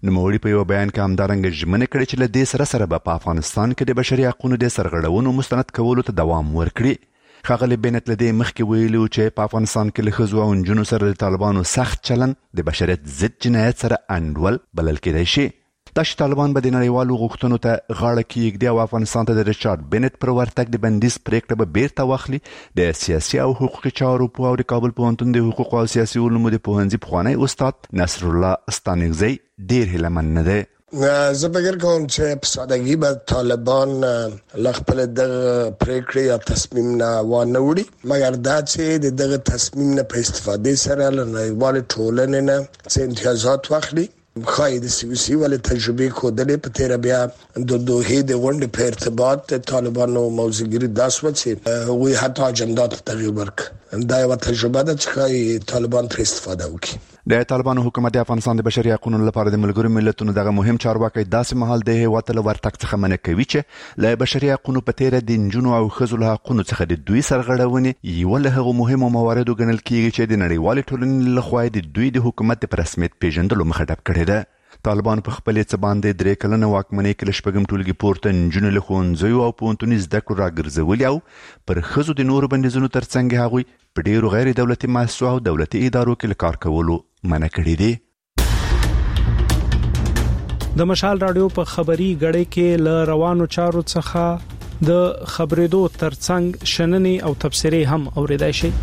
نوموړي په یو بیان کې همدارنګه ژمنه کړې چې له دې سره سره به په افغانستان کې د بشري حقوقو د سرغړونو مستند کولو ته دوام ورکړي. ښاغلي بنت له دې مخکې ویلي و چې په افغانستان کې له ښځو او نجونو سره د طالبانو سخت چلن د بشریت ضد جنایت سره انډول بلل کېدای شي. دا چې طالبان به د نړیوالو غوښتنو ته غاړه کېږدي او افغانستان ته د ریچارډ بنت پر ورتګ د بندیز پریکړه به بیرته واخلي، د سیاسي او حقوقي چارو په او د کابل پوهنتون د حقوقو او سیاسي علومو د پوهنځي پخوانی استاد نصر الله ستانکزی ډېر هیلهمن نه دی. زه فکر کوم چې په سادهګي به طالبان له خپل دغه پریکړې یا تصمیم نه وانه وړي، مګر دا چې د دغه تصمیم نه په استفادې سره له نړیوالې ټولنې نه څه امتیازات واخلي. خای د سیاسي ولې تجربې کودلې په تیر بیا د دوه د غونډې په ارتباط د طالبانو موضوعګری داس و چې هغوی حتی اجندات تغییر ورک. دا یو تجربه ده چې طالبان تر استفاده وکړي. د طالبانو حکومت د افغانستان د بشري حقوقو لپاره د ملګرو ملتونو دغه مهم چارواکي داسې مهال د هیواد له ورتګ څخه منع کوي چې له بشري حقوقو په تیر د نجونو او ښځو له حقوقو څخه د دوی سرغړونې یو له هغو مهمو مواردو ګڼل کیږي چې د نړیوالې ټولنې لخوا د دوی د حکومت په رسمیت پیژندلو مخه ډب کړې ده. طالبان په خپل څه باندې درې کلنه واکمنۍ کې له شپږم ټولګي پورته نجونې له ښوونځیو او پوهنتوني زده کړو راګرځولي او پر ښځو د نورو بندیزونو ترڅنګ هغوی په ډېرو غیر دولتي مؤسسو او دولتي ادارو کې له کار کولو منع کړي دي. د مشال رادیو په خبري غړې کې ل روانو چارو څخه د خبرېدو ترڅنګ شننې او تبصرې هم اوریدای شي.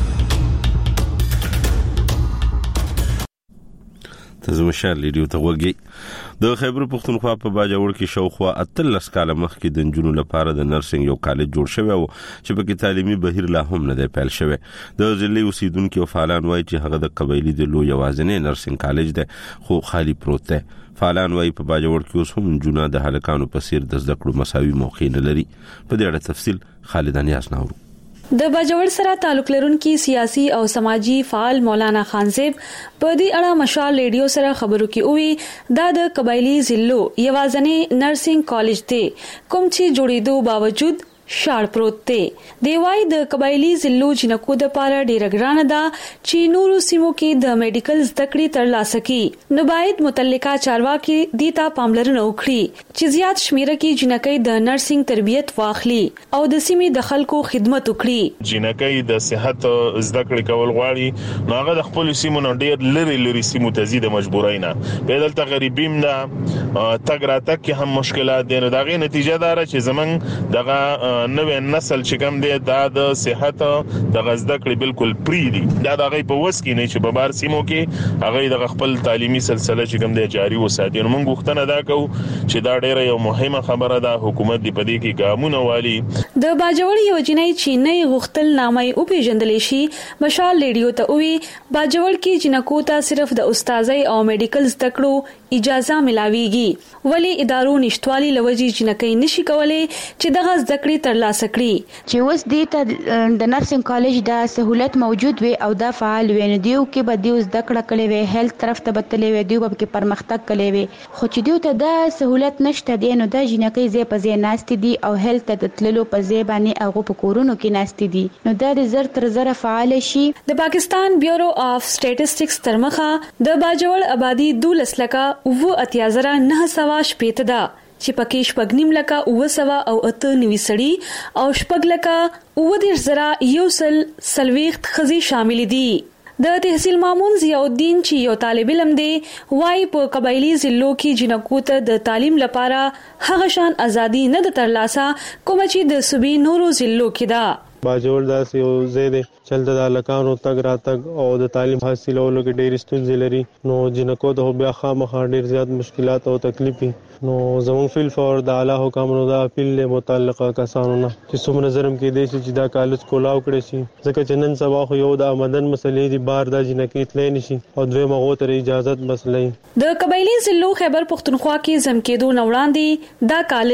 تاسو مشال ریډیو ته وګورئ. د خیبر پختونخوا په باجوړ کې شاوخوا اتلس کاله مخکې د نجونو لپاره د نرسنګ یو کالج جوړ شوی و چې په کې تعلیمي بهیر لا هم نه دی پیل شوی. د ځلې اوسیدونکو فعالان وایي چې هغه د قبایلی د لوی یوازنې نرسنګ کالج دی خو خالی پروت دی. فعالان وایي په باجوړ کې اوس هم نجونه د هلکانو په څیر د زده کړو مساوي موقع نه لري. په دې اړه تفصیل خالد انیاس ناورو. د باجوړ سره تعلق لرونکي سیاسي او سماجی فعال مولانا خانزیب په دې اړه مشال ریډیو سره خبرو کې وی دا د قبایلی ضلعو یوازنې نرسنګ کالج دی کوم چې جوړېدو باوجود شاړ پروت دی. دی وايي د قبایلی ضلعو جنکو د پاره ډیره ګرانه ده چې نورو سیمو کې د میډیکل زده کړې ترلاسه کړي. نو باید متعلقه چارواکي دیتا پاملرنه وکړي چې زیات شمیره کې جنکې د نرسنګ تربیت واخلي او د سیمې د خلکو خدمت وکړي. جنکې د صحت زده کړې کول غواړي نو هغه د خپل سیمو نه ډیر لری لری سیمو ته زیاده مجبوراینا په دلته غریبیم نه تګ راتګ کې هم مشکلات دي. نو دا غي نتیجه دار چې زمنګ دغه نوې نسل چې کوم دی دا د صحت د غزده کړې بالکل پری دي. دا د غي په وس کې نه چې په بار سیمو کې هغه د خپل تعلیمي سلسله چې کوم دی جاری وساتي. نو موږ غوښتنه دا کوو چې دا ډیره یو مهمه خبره ده حکومت دی په دې کې ګامونه والی. د باجوړ یو جنۍ چې نه غوښتل نامې او پیژندل شي مشال ریډیو ته وی باجوړ کې جنکو ته صرف د استادۍ او میډیکل زده کړو اجازه ملاويږي ولی ادارو نشټوالي لوجي جنکې نشي کولای چې دغه زده کړې ترلاسه کړي. چې اوس دې ته د نرسنګ کالج دا سہولت موجود وي او دا فعال وي نو دیو کې به دیو زده کړه کړي وي هیلث طرف ته بتلې وي دیو به کې پرمختګ کړي وي خو چې دیو ته دا سہولت نشته دی نو دا جنکې زی په زی ناست دي او هیلث ته تللو په زی باندې هغه په کورونو کې ناست دي نو دا د زر تر زر فعال شي. د پاکستان بیورو اف سټیټسټکس ترمخه د باجوړ آبادی دولس لکه و اتیا زره نه سوا شپېته ده چې پکې شپږ نیم لکه اوه سوه او اته نوي سړي او شپږ لکه اوه دېرش زره یو سل څلوېښت ښځې شاملې دي. د تحصیل مامون ضیاء الدین چې یو طالب علم دی وايي په قبایلی ضلعو کې جنکو ته د تعلیم لپاره هغه شان ازادي نه ده ترلاسه کوم چې د صوبې نورو ضلعو کې ده. باجوړ داسې یو ځای دی چلته د هلکانو تګ راتګ او د تعلیم حاصلولو کې ډېرې ستونزې لري نو جنکو ته بیا خامخا ډېر زیات مشکلات او تکلیف وي. نو زموږ فیل فور د اعلی حکامانو د اپیل له متعلقه کسانو نه چې څومره ظلم کې دي چې دا کالج کولاو کړی شي ځکه چې نن سبا خو یو د آمدن مسلې دي بار د جنکې تللی نشي او دوی مغو تر اجازت مسلې. د قبایلی ضلعو خیبر پختونخوا کې زم کېدو نه وړاندې دا کالج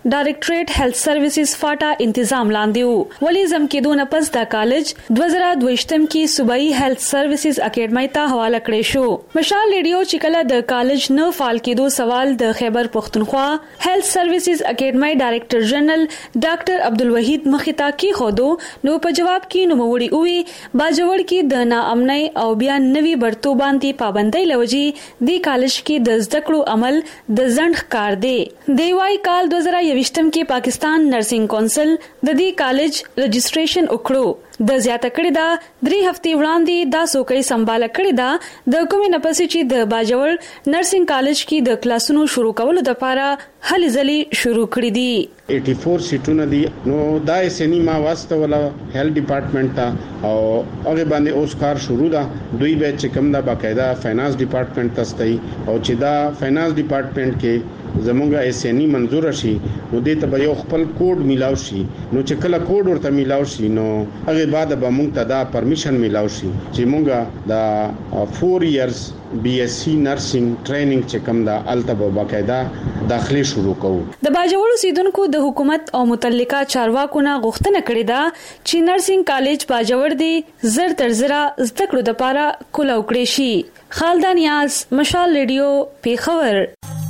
ډایریکټریټ هیلث سرویسز فاټا تنظیم لاندې وو ولی زم کې دون پس د کالج دوه زره دویشتم کې صوبایي هیلث سرویسز اکیډمي ته حواله کړی شو مشال ریډیو چې کله د کالج نه فعال کېدو سوال د خیبر پختونخوا هیلث سرویسز اکیډمي ډایریکټر جنرال ډاکټر عبدالوحید مخیتا کې خودو نو په جواب کې نوموړي وی باجوړ کې د ناامنۍ او بیا نوي برتو باندې پابندۍ لوجي د کالج کې د زده کړو عمل د ځند ښکار دی دی وايي کال دوه زره یوویشتم کې پاکستان نرسنګ کونسل د دې کالج رجسټریشن وکړو د زیاته کړی دا درې هفتې وړاندې دا سوکې سمباله کړی دا د کومې نپسې چې د باجوړ نرسنګ کالج کې د کلاسونو شروع کولو لپاره هلي ځلي شروع کړې دي چورانه سیټونه دي نو دا سنی ما واسطه ولا هیلث ډپارټمنټ ته او هغه باندې اوس کار شروع ده دوی به چې کوم دا باقاعده فاینانس ډپارټمنټ ته ستای او چې دا فاینانس ډپارټمنټ کې زمونږه اسنی منزور شي نو دې ته به یو خپل کوډ میلاو شي نو چې کله کوډ ورته میلاو شي نو هغه بعد به مونږ ته دا پرمیشن میلاو شي چې مونږه دا فور ایئرز بی ایس سی نرسنګ ټریننګ چې کوم دا الته باقاعده داخلي شروع کوو د باجوړ سیدونکو د حکومت او متعلقه چارواکو نه غوښتنه کړې ده چې نرسنګ کالج باجوړ دی زر تر زر زده کړو د لپاره کولاو کړی شي خالد نیاز مشال ریډیو پیښور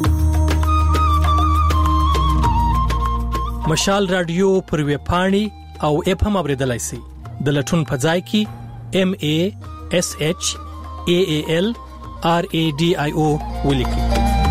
مشال رادیو پر وی پاڼي او اپ هم اوریدلای شي د لټون په ځای کې ام ا اس اچ ا ا ال ار ا ډي آی او ولیکي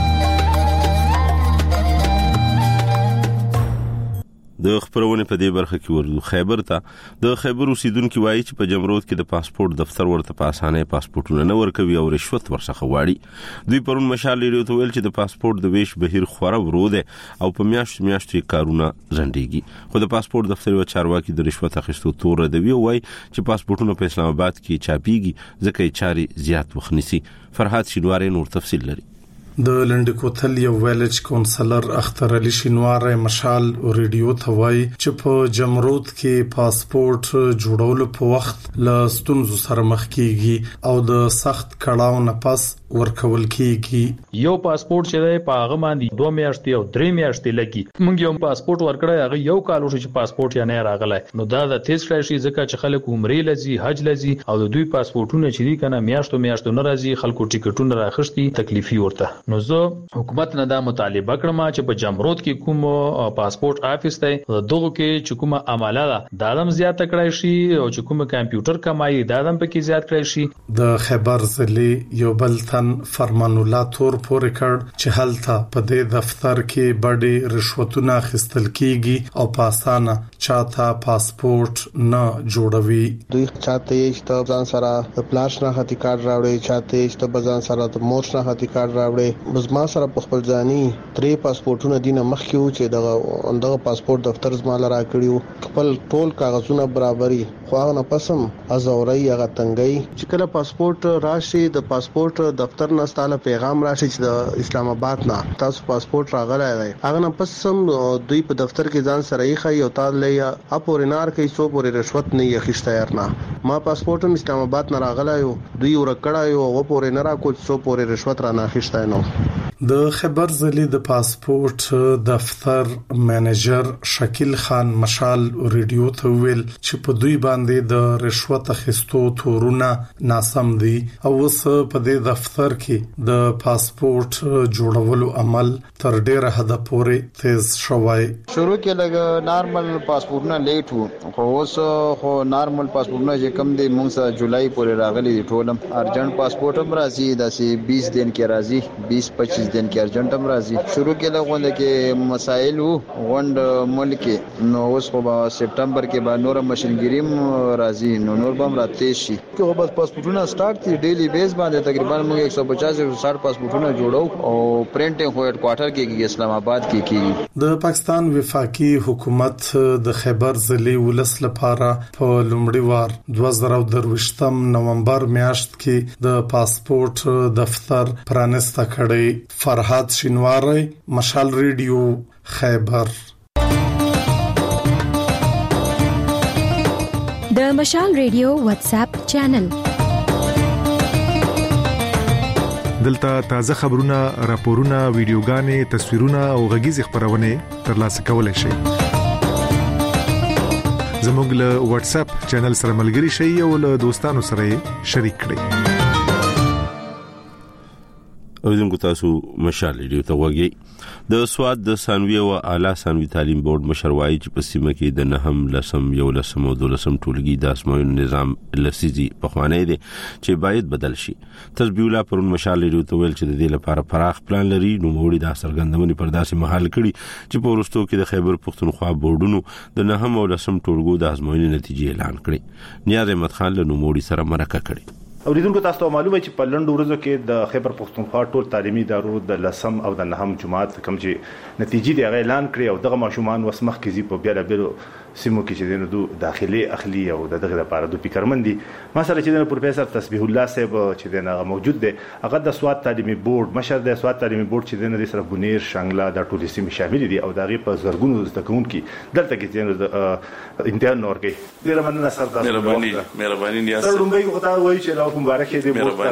د خبرونه په دې برخه کې ورغلو خیبر ته د خیبر اوسیدونکو وایي چې په جمرود کې د پاسپورت دفتر ورته په اسانه پاسپورتونه نه ورکوي او رشوت ورڅخه واړي دوی پرون مشال لري ته ویل چې د پاسپورت د ویش بهیر خوره وروده او په میاشت میاشتې کارونه زندګي خو د پاسپورت دفتر و چارواکي د رشوت اخیستو تور ردوي وایي چې پاسپورتونه په اسلام آباد کې چاپیږي ځکه چاري زیات وخنيسي فرحات شینواری نور تفصیل لري د لندکوتل یو ویلج کونسلر اختر علي شینوار مشال ریډیو ته وایي چې په جمرود کې پاسپورت جوړولو په وخت له ستونزو سره مخ کیږي او د سخت کړهو نه پس ورکول کیږي یو پاسپورت چې دی په هغه باندې دوه میاشتې او درې میاشتې لګي موږ یو پاسپورت ورکړی هغه یو کال وشو چې پاسپورت یې نه راغلی نو دا د تیز راشي ځکه چې خلک عمرې لذي حج لذي او د دوی پاسپورتونه چې دي کنه میاشتو میاشتو نه راځي خلکو ټیکټونه راخښتي تکلیفي ورته نو زه حکومت نه دا مطالبه کړم چې په جمرود کې کوم پاسپورت افیس دی دغه کې چې کومه عمله ده دا هم زیات کړای شي او چې کومه کمپیوټر کمایي دا هم پکې زیات کړای شي د خیبر ضلع یو بلتن فرمان الله تور پورې کړ چې هلته په دې دفتر کې بډې رشوتونه خستل کیږي او په اسانه چاته پاسپورت نه جوړوي دوی چاته چې ځان سره پلاش نه هتي کارت راوړي چاته چې ځان سره د مور نه هتي کارت راوړي بس ما سره په خپل ځاني درې پاسپورتونه دینه مخکیو چې دغه اندغه پاسپورت دفتر زما لرا کړیو خپل ټول کاغذونه برابرۍ خو هغه نه پسم ازوري هغه تنګي چې کله پاسپورت راشي د پاسپورت دفتر نه ستاله پیغام راشي چې د اسلام آباد نه تاسو پاسپورت راغلی دی هغه نه پسم دوی په دفتر کې ځان سره یې خي او تاسو لې اپورینار کې څو پورې رشوت نه یې خښته یارنه ما پاسپورت هم اسلام آباد نه راغلی یو دوی ورکړای او و پورې نه را کوڅ څو پورې رشوت را نه خښته نو د خبر ضلع د پاسپورت دفتر منیجر شکیل خان مشال ریډیو ته ویل چې په دوی باندې د رشوت اخیستو تورونه ناسم دي او اوس په دې دفتر کې د پاسپورت جوړولو عمل تر ډیره حد پورې تیز شوی شروع کې لګ نارمل پاسپورتونه لیټ وو خو اوس خو نارمل پاسپورتونه چې کم دي مونږ سره جولای پورې راغلي دي ټولم ارجنټ پاسپورت هم راځي داسې بیس دن کې راځي بیس پچیس دن کې ارجنټ هم راځي شروع کې لغونده کې مسائل وو غوند ملک نو اوس په سپټمبر کې به نور ماشينګریم راځي نو نور به راتې شي که بس پاسپورتونه سٹارټ دي ډیلی بیس باندې تقریبا موږ ایک سو پچاس ایک سو ساٹھ پاسپورتونه جوړو او پرینټینګ هو هډ کوارټر کې اسلام آباد کې کیږي د پاکستان وفاقي حکومت د خیبر ضلع ولس لپاره په لومړي وار دوه زره درویشتم نومبر میاشت کې د پاسپورت دفتر پرانسته کړی فرحات شینواری مشال ریډیو خیبر د مشال ریډیو واتس اپ چینل دلته تازه خبرونه راپورونه ویډیوګانې تصویرونه او غږیز خبرونه ترلاسه کولای شئ. زموږ له واتس اپ چینل سره ملګري شئ او له دوستانو سره شریک کړئ. اوریدونکو تاسو مشال ریډیو ته وګورئ. د سواد د ثانوي او اعلی ثانوي تعلیم بورډ مشر وایي چې په سیمه کې د نهم لسم یو لسم او دولسم ټولګي د اسمایي نظام لسیزي په خوانې دي چې باید بدل شي. تسبیح الله پرون مشال ریډیو ته ویل چې د دې لپاره پراخ پلان لري. نو موړي د سرګندونې پر داسې محل کړي چې په ورستو کې د خیبر پختونخوا بورډونو د نهم او لسم ټولګو د اسمایي نتیجې اعلان کړي. نیاز احمد خان له نوموړي سره مرکه کړي. اوریدونکو تاسو ته معلومه چې په لنډو ورځو کې د خیبر پختونخوا ټول تعلیمي ادارو د لسم او د نهم جماعت کوم چې نتیجې دی اعلان کړي او دغه ماشومان وسمخ کې زی په بیا بیا سیمو کې چې دنه دو داخلي اخلي او دغه لپاره د فکرمندي مثلا چې د پروفیسور تسبیح الله صاحب چې دغه موجود دی هغه د سواد تعلیمي بورډ مشر د سواد تعلیمي بورډ چې دنه سره بنیر شنګلا د ټولې سیمې شامل دي او دغه په زرګونو زده کوونکي دلته کې چې امتحان ورکړي. ډیره مننه سردار. مهرباني مهرباني نیاز. سره لومبي کو ته وایي چې لاو مبارک دې بورډ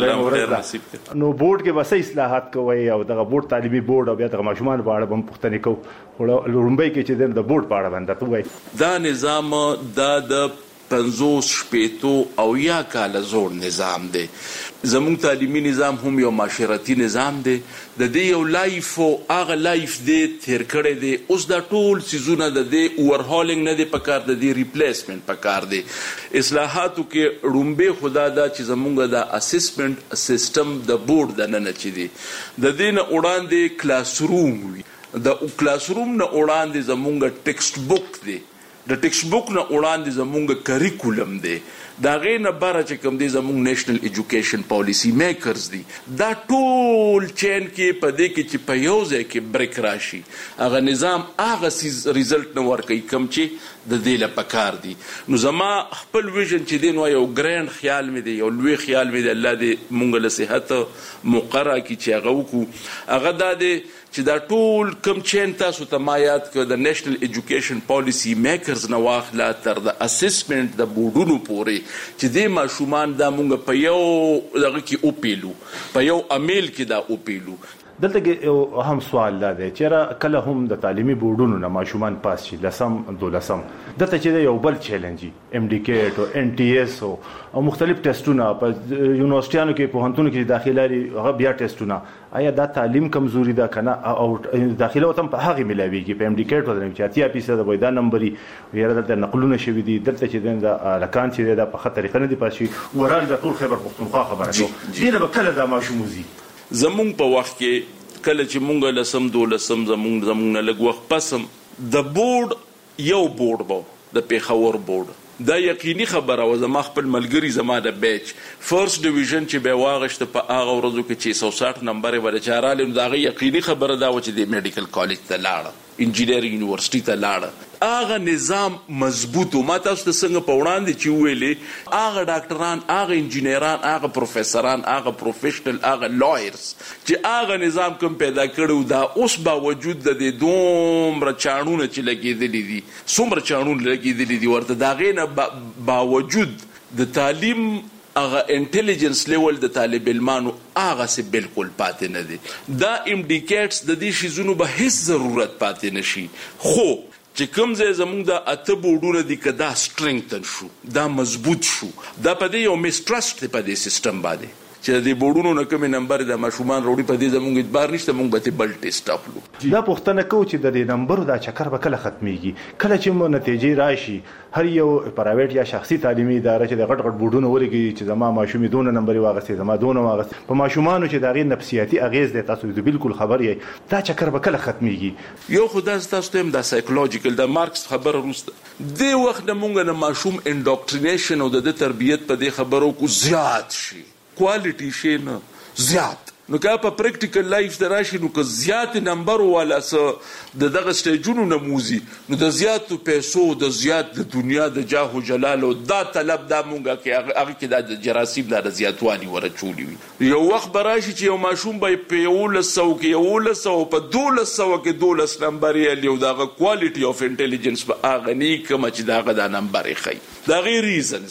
سره نو بورډ کې بس اصلاحات کوي او دغه بورډ تعلیمي بورډ او بیا د ماشومان په اړه هم پوښتنه کوي. لومبي کې چې د بورډ په اړه باندې ته وایي دا نظام دا د پنځوس شپېتو او یا کال زوړ نظام دی. زموږ تعلیمي نظام هم یو معاشرتي نظام دی. د دې یو لایف او هغه لایف دی تیر کړی دی. اوس دا ټول سيزونه د دې اوورهالینګ نه دی پکار، د دې ریپلیسمنت پکار دی. اصلاحاتو کې رومبه خدا دا چې زموږ د اسسمنت سیستم د بورډ د نه چي دی د دې نه وړاندې کلاس روم وي. د کلاس روم نه وړاندې زموږ ټیکسټ بوک دی. د ټیکسټ بوک نه وړاندې زموږ کریکولم دی. دا غي نه بار چې کوم دي زموږ نېشنل ایجوکیشن پالیسی میکرز دي. دا ټول چین کې پدې کې چې په یو ځای کې بریک راشي هغه نظام هغه سیز ریزلټ نه ورکوي کوم چې د دې لپاره کار دي. نو زما خپل ویژن چې دین وایو ګرانډ خیال مې دی، یو لوی خیال مې دی، الله دې مونږ له صحت مقرره کی چې هغه وکړو. هغه دا دی چې دا ټول کم چین تاسو ته ما یاد کړ د نېشنل ایجوکیشن پالیسی میکرز نه واخلا تر د اسسمنت د بورډونو پورې چې د ماشومان دا مونږ په یو دغه کې او پیلو په یو امیل کې دا او پیلو. دلته کې هم سوال دا دی چې کله هم د تعلیمي بورډونو نه ماشومان پاس شي لسم دولسم دلته چې یو بل چیلنج ام ډی کیټ او ان ټي اس او مختلف ټیسټونه په یونیورسيټانو کې په هنتونو کې داخله لري هغه بیا ټیسټونه آیا دا تعلیم کمزوري ده کنه او داخله وتم په هغه ملاويږي په ام ډی کیټ ودرم چې اتیا فیصد د وېدا نمبرې یاره دلته نقلونه شوي دي دلته چې د لکان چې دا په خطر طریقه نه دي پاسي ورال د ټول خبر پختونخوا خبره ده دې به کله دا ماشوموزي زمونږ په وخت کې کله چې مونږ لسم دولسم زمونږ زمونږ نه لګ وخت پسم د بورډ یو بورډ بو د پیښور بورډ دا یقیني خبره و. زما خپل ملګری زما د بیچ فرست ډیویژن چې به واغشت په هغه ورځو کې چې یو سل نمبر ول چاراله دا غي یقیني خبره دا و چې د میډیکل کالج ته لاړ انجینیرینګ یونیورسيټي ته لاړ. هغه نظام مضبوط او ما تاسو ته څنګه په وړاندې چې ویلې هغه ډاکټران هغه انجینیران هغه پروفیسوران هغه پروفیشنل هغه لایرز چې هغه نظام کوم پیدا کړو دا اوس باوجود د دومره چانونه چې لګېدلې دي څومره چانونه لګېدلې دي ورته دا غي نه باوجود د تعلیم هغه انټيليجنس لیول د طالب علمانو هغه سه بالکل پاتې نه دي. دا انډیکیټس د دې شیزونو به هیڅ ضرورت پاتې نشي. خو چې کوم ځای زموږ د اته بورډونه دي که دا سټرنګتن شو دا مضبوط شو دا په دې یو میسټرسټ دی په دې سیستم باندې چې د بورډونو نه کوم نمبر د ماشومان وروړي په دې زموږ اعتبار نشته مونږ به بل ټیسټ اخلو. دا پوښتنه کوو چې د دې نمبر دا چکر به کله ختميږي کله چې مو نتیجې راشي هر یو پرایویټ یا شخصي تعلیمي اداره چې د غټ غټ بورډونو ولګي چې زما ماشومې دونه نمبر واغستې زما دونه واغستې په ماشومانو چې دا غي نفسیاتي اغیز دی تاسو د بالکل خبر یې دا چکر به کله ختميږي. یو خدای تاسو ته د سایکولوژیکل د مارکس خبره روسته دی وخت مونږ نه ماشوم انډوکټرینیشن او د تربیت په دې خبرو کو زیات شي کوالټي شي نه زیات نو که په پریکټیکل لایف دراشي نو که زیات نمبر والا څه د دغه سټیجونو نموزي نو د زیاتو پیسو د زیات د دنیا د جاه او جلال او دا طلب دا مونږه کې هغه کې د جراثیم د زیاتوالي ورچولي وي. یو وخت براشي چې یو ماشوم به په یو لسو کې یو لسو په دولس سو کې دولس نمبر یې لیو دغه کوالټي اف انټيليجنس په هغه نه کوم چې دغه د نمبر یې خي دا غي ریزنز دي.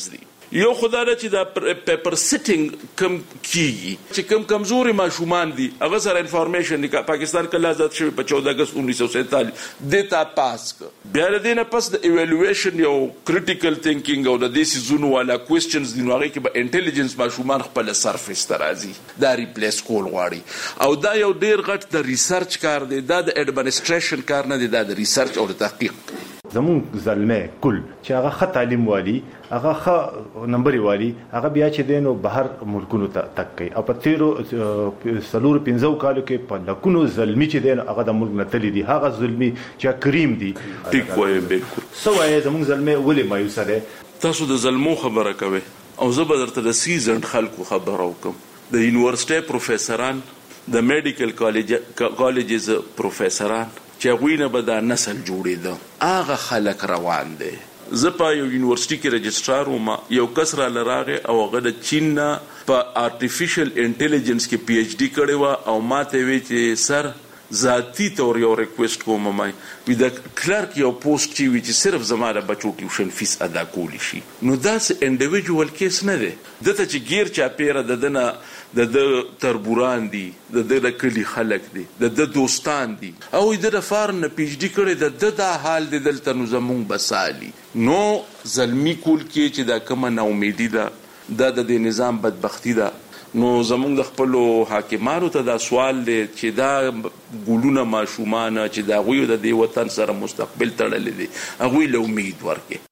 یو خدای چې دا پیپر سیټینګ کم کیږي چې کم کمزوري ماشومان دي هغه سره انفارمیشن د پاکستان کله آزاد شوی په چودہ اگست انیس سو سینتالیس دیتا پاس ک بیا د دینه پس د ایوالویشن یو کریټیکل تھینکینګ او د دې سيزونو والا کوېسچنز دی نو هغه کې به انټيليجنس ماشومان خپل سرفیس ترازی دا ریپلیس کول غواړي او دا یو ډیر غټ د ریسرچ کار دی دا د اډمنستریشن کار نه دی دا د ریسرچ او د تحقیق زمون زلمه کل چې هغه ښه تعلیم والی هغه ښه نمبر والی هغه بیا چې دینو بهر ملکونو ته تک کوي او په تیرو سلور پنځو کالو کې په لکونو زلمی چې دینو هغه د ملک نه تللی دي هغه زلمی چې کریم دي ټیک وایي بالکل سو وایي زمون زلمه ولې مایوس ده تاسو د زلمو خبره کوي او زه به درته د سیزن خلکو خبره وکم د یونیورسيټي پروفیسوران د میډیکل کالج کالجز پروفیسوران چې غوینه به دا نسل جوړېده هغه خلک روان دي زه په یو یونیورسيټي کې رجسترار وم یو کس را لراغه او هغه د چین په آرټیفیشل انټيليجنس کې پی ایچ ډي کړی و او ماته وی چې سر ذاتی تور یو ریکوست کوم مې وی د کلرک یو پوسټ چې وی چې صرف زماره بچو ټیوشن فیس ادا کولی شي نو داس انډیویډوال کیس نه دی دته چې غیر چا پیره د دنه د د تربوران دي د د کلی خلک دي د د دوستان دي او د فارن پی ایچ ډي کړي د د حال د دلته نو زمون بسالي نو زلمی کول کې چې دا کومه نا امیدي ده د د نظام بدبختی ده نو زمونږ د خپل حاکمانو ته دا سوال دی چې دا ګولونه ماشومان چې دا غوی د دې وطن سره مستقبل تړلې دي هغه له امید ورکړي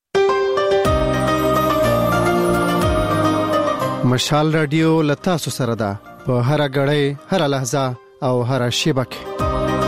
مشال رادیو لتا سره ده په هر غړې هر لحظه او هر شیبه کې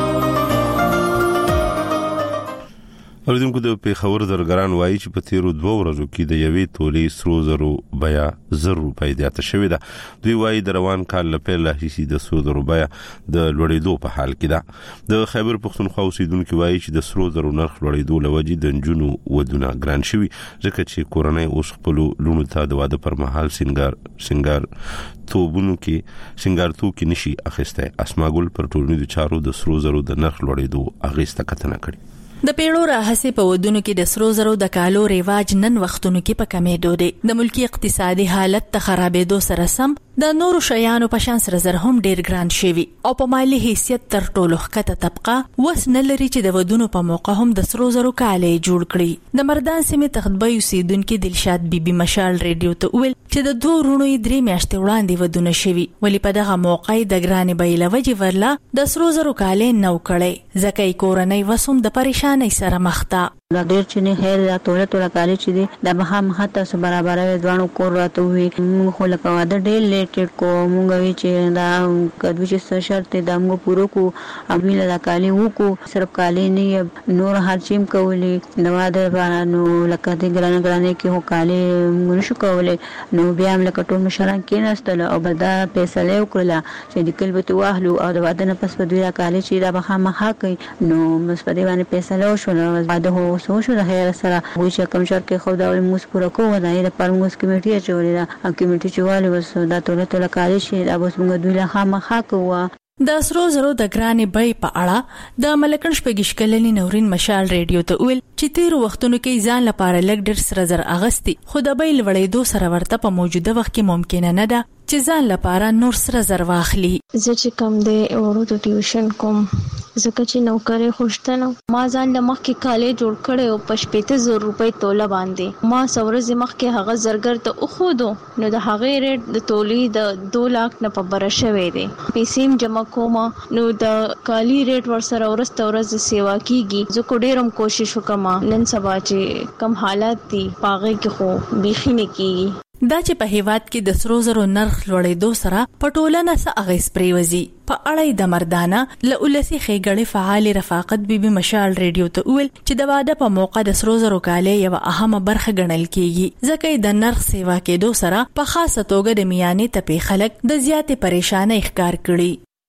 اوریدونکو د پیښور زرګران وایي چې په تیرو دوه ورځو کې د یوې تولې سرو زرو بیا زر روپۍ زیاته شوې ده دوی وایي د روان کال له پیله هیڅ د سرو زرو بیا د لوړېدو په حال کې ده د خیبر پښتونخوا اوسیدونکو وایي چې د سرو زرو نرخ لوړېدو لوجې د نجونو ودونه ګران شوي ځکه چې کورنۍ اوس خپل لونو ته د واده پر مهال سنگار سنگار توبونو کې سنگار تو کې نشي اخیسته اسماګل پر ټولنیزو چارو د سرو زرو د نرخ لوړېدو اغیسته کتنه کړې د پیړو راهسې په ودونو کې د سرو زرو د کالو ریواج نن وختونو کې په کمېدو دی د ملکی اقتصادي حالت ته خرابېدو سره سم د نورو شیانو په شان سره زر هم ډیر ګران شوی او په مالی حیثیت تر ټولو ښکته طبقه وس نه لري چې د ودونو په موقع هم د سرو زرو کالې جوړ کړي د مردان سیمې تخطبه اوسیدونکو دلشاد بیبي مشال ریډیو ته ویل چې د دوه رونو یې درې میاشتې وړاندې ودونه شوی ولی په دغه موقع د ګرانې بیله وجې ورلا د سرو زرو کالې نو کړي ځکه یې کورنۍ وسوم د پریشانۍ سره مخ ده دا ډیر چې نه خیر دا ټوله ټوله کالي چې دي د مها مها تاسو برابروي دوانو کور راته وي موږ خو لکه واده ډیر لیټ کو موږ وی چې دا کدو چې شرط د موږ پورو کو امیل دا کالي وکړو صرف کالي نه نور هر چیم کولی د واده باندې لکه د ګران ګرانې کې هو کالي موږ شو کولای نو بیا هم لکه ټول مشران کې نستل او بدا فیصله وکړه چې د کلبه واهلو او د واده نه پس په دوی کالي چې دا مها مها کوي نو مس په دی باندې فیصله وشو نو واده هو سو شو د خیر سره وای چې کوم شر کې خو دا موږ پوره کوو دا یې پر موږ کمیټه جوړه ده ا کمیټه چې والي وسو دا ټول ټول کاري شي دا اوس موږ دوی له خامخا کوو د سرو زرو د ګرانې بای په اړه د ملکن شپږش کلنې نورین مشال ریډیو ته ویل چې تیر وختونو کې ځان لپاره لګ ډیر سره زر اغستی خو د بای لوړېدو سره ورته په موجوده وخت کې ممکن نه ده چې ځان لپاره نور سره زر واخلي زه چې کم دی اورو ته ټیوشن کوم زکه چې نوکرې خوشتنه ما ځان د مخ کې کالې جوړ کړي او پښپېته زر روپۍ توله باندې ما سورز مخ کې هغه زرګر ته اخودو نو د هغه ریټ د تولې د دو لاک نه په برشه وې دي پیسې جمع کوم نو د کالی ریټ ور سره ورسته ورځ سیوا کیږي زه کو ډیرم کوشش وکم نن سبا چې کم حالات دي پاغه کې خو بيخي نه کیږي دا چې په هیواد کې د سرو زرو نرخ لوړېدو سره په ټولنه څه اغیز پریوزي په اړه د مردانه له ولسی خېګړې فعال رفاقت بیبي مشال ریډیو ته ویل چې د واده په موقع د سرو زرو کالې یو اهمه برخه ګڼل کیږي ځکه د نرخ سیوا کېدو سره په خاصه توګه د میانې ته په خلک د زیاتې پریشانۍ ښکار کړي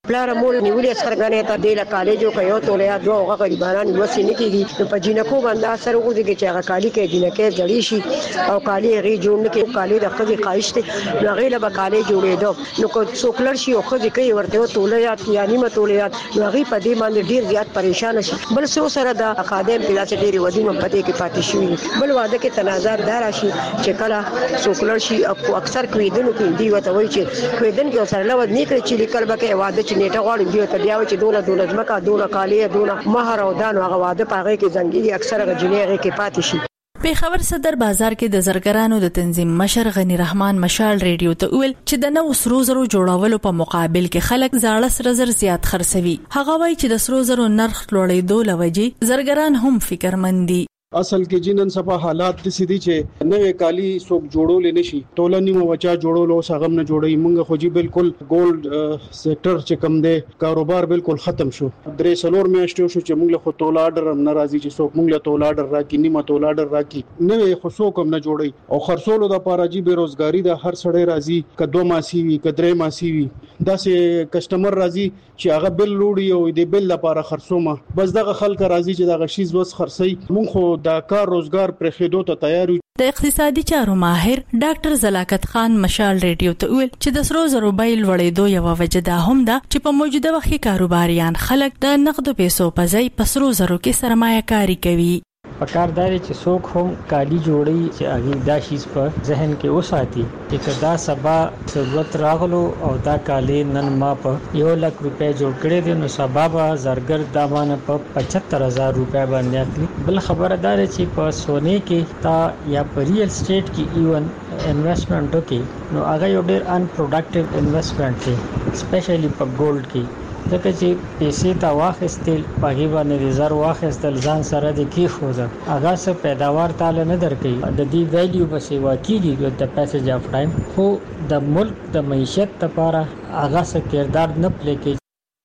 پلار مول نیولې سرګنې ته د کالجو کې یو تولیا دوه هغه غریبانان وسې نه کیږي په جنکو باندې اثر وګوري چې هغه کالی کې جنکې جړی شي او کالی غي جوړ نه کې کالی د خځې خواهش ته نو غیله به کالی جوړېدو نو کو څوکلر شي او خځې کوي ورته تولیا یعنی متولیا نو غي په دې باندې ډیر زیات پریشان شي بل څو سره د اقادم په لاس ډیری ودی په دې کې پاتې شي بل واده کې تنازعات دار شي چې کله څوکلر شي او اکثر کویدنو کې دی وته وای چې کویدن کې سره لود نه کړی چې لیکل بکې واده نیټه غواړي دی ته بیا چې دوله دوله ځمکه دوله کالی دوله مہر او دانو هغه واده پاغه کې زنګي اکثره غجنې کې پاتې شي. پیښور صدر بازار کې د زرګرانو د تنظیم مشر غنی رحمان مشال ریډیو ته ویل چې د نو سرو زرو جوړولو په مقابل کې خلک زاړه سره زر زیات خرڅوي. هغه وایي چې د سرو زرو نرخ لوړېدو لوجې زرګران هم فکرمند دي. اصل کې جنن صفه حالات د سدي چې نوې کالی څوک جوړول نه شي ټوله نیمه وچا جوړول او ساغم نه جوړي مونږ خو جی بالکل ګولډ سېکټر چې کم دی کاروبار بالکل ختم شو. درې سلور میاشتو شو چې مونږ له تولا آرډر هم ناراضي چې څوک مونږ له تولا آرډر راکې نیمه تولا آرډر راکې نوې خو څوک هم نه جوړي او خرڅولو د پاره جی بیروزګاری د هر سړی راضي کدو ماسي وي کدرې ماسي وي داسې کسٹمر راضي چې هغه بل لوړي او د بل لپاره خرڅومه بس دغه خلک راضي چې دغه شیز وس خرڅي مونږ خو دا کار روزګار پر خېدو ته تیار یو. د اقتصادي چارو ماهر ډاکټر زلاکت خان مشال ریډیو ته ویل چې د سرو زرو بیل وړېدو یو وجه دا هم ده چې په موجوده وخت کې کاروباریان خلک د نقد پیسو په ځای په سرو زرو کې سرمایه کاری کوي. پکاردار چې څوک هم کالی جوړي چې هغه دا شیز په ذهن کې وساتي چې دا سبا ضرورت راغلو او دا کالی نن ما په یو لک روپے جوړ کړی دي نو سبا به زرګر دا باندې په پچهتر هزار روپے باندې اخلي. بل خبردار چې په سونه کې تا یا په ریل اسټیټ کې ایون انویسټمنټ کې نو هغه یو ډیر ان پروډکټیو انویسټمنټ دی سپیشلی په ګولډ کې ځکه چې پیسې تا واخستل پاګې باندې ریزرو واخستل ځان سره د کی خوځه هغه څه پیداوار تعالی نه درکې د دې ویلیو به سیوا کیږي د پیسې اف ټایم خو د ملک د معیشت لپاره هغه څه کردار نه پلی کوي.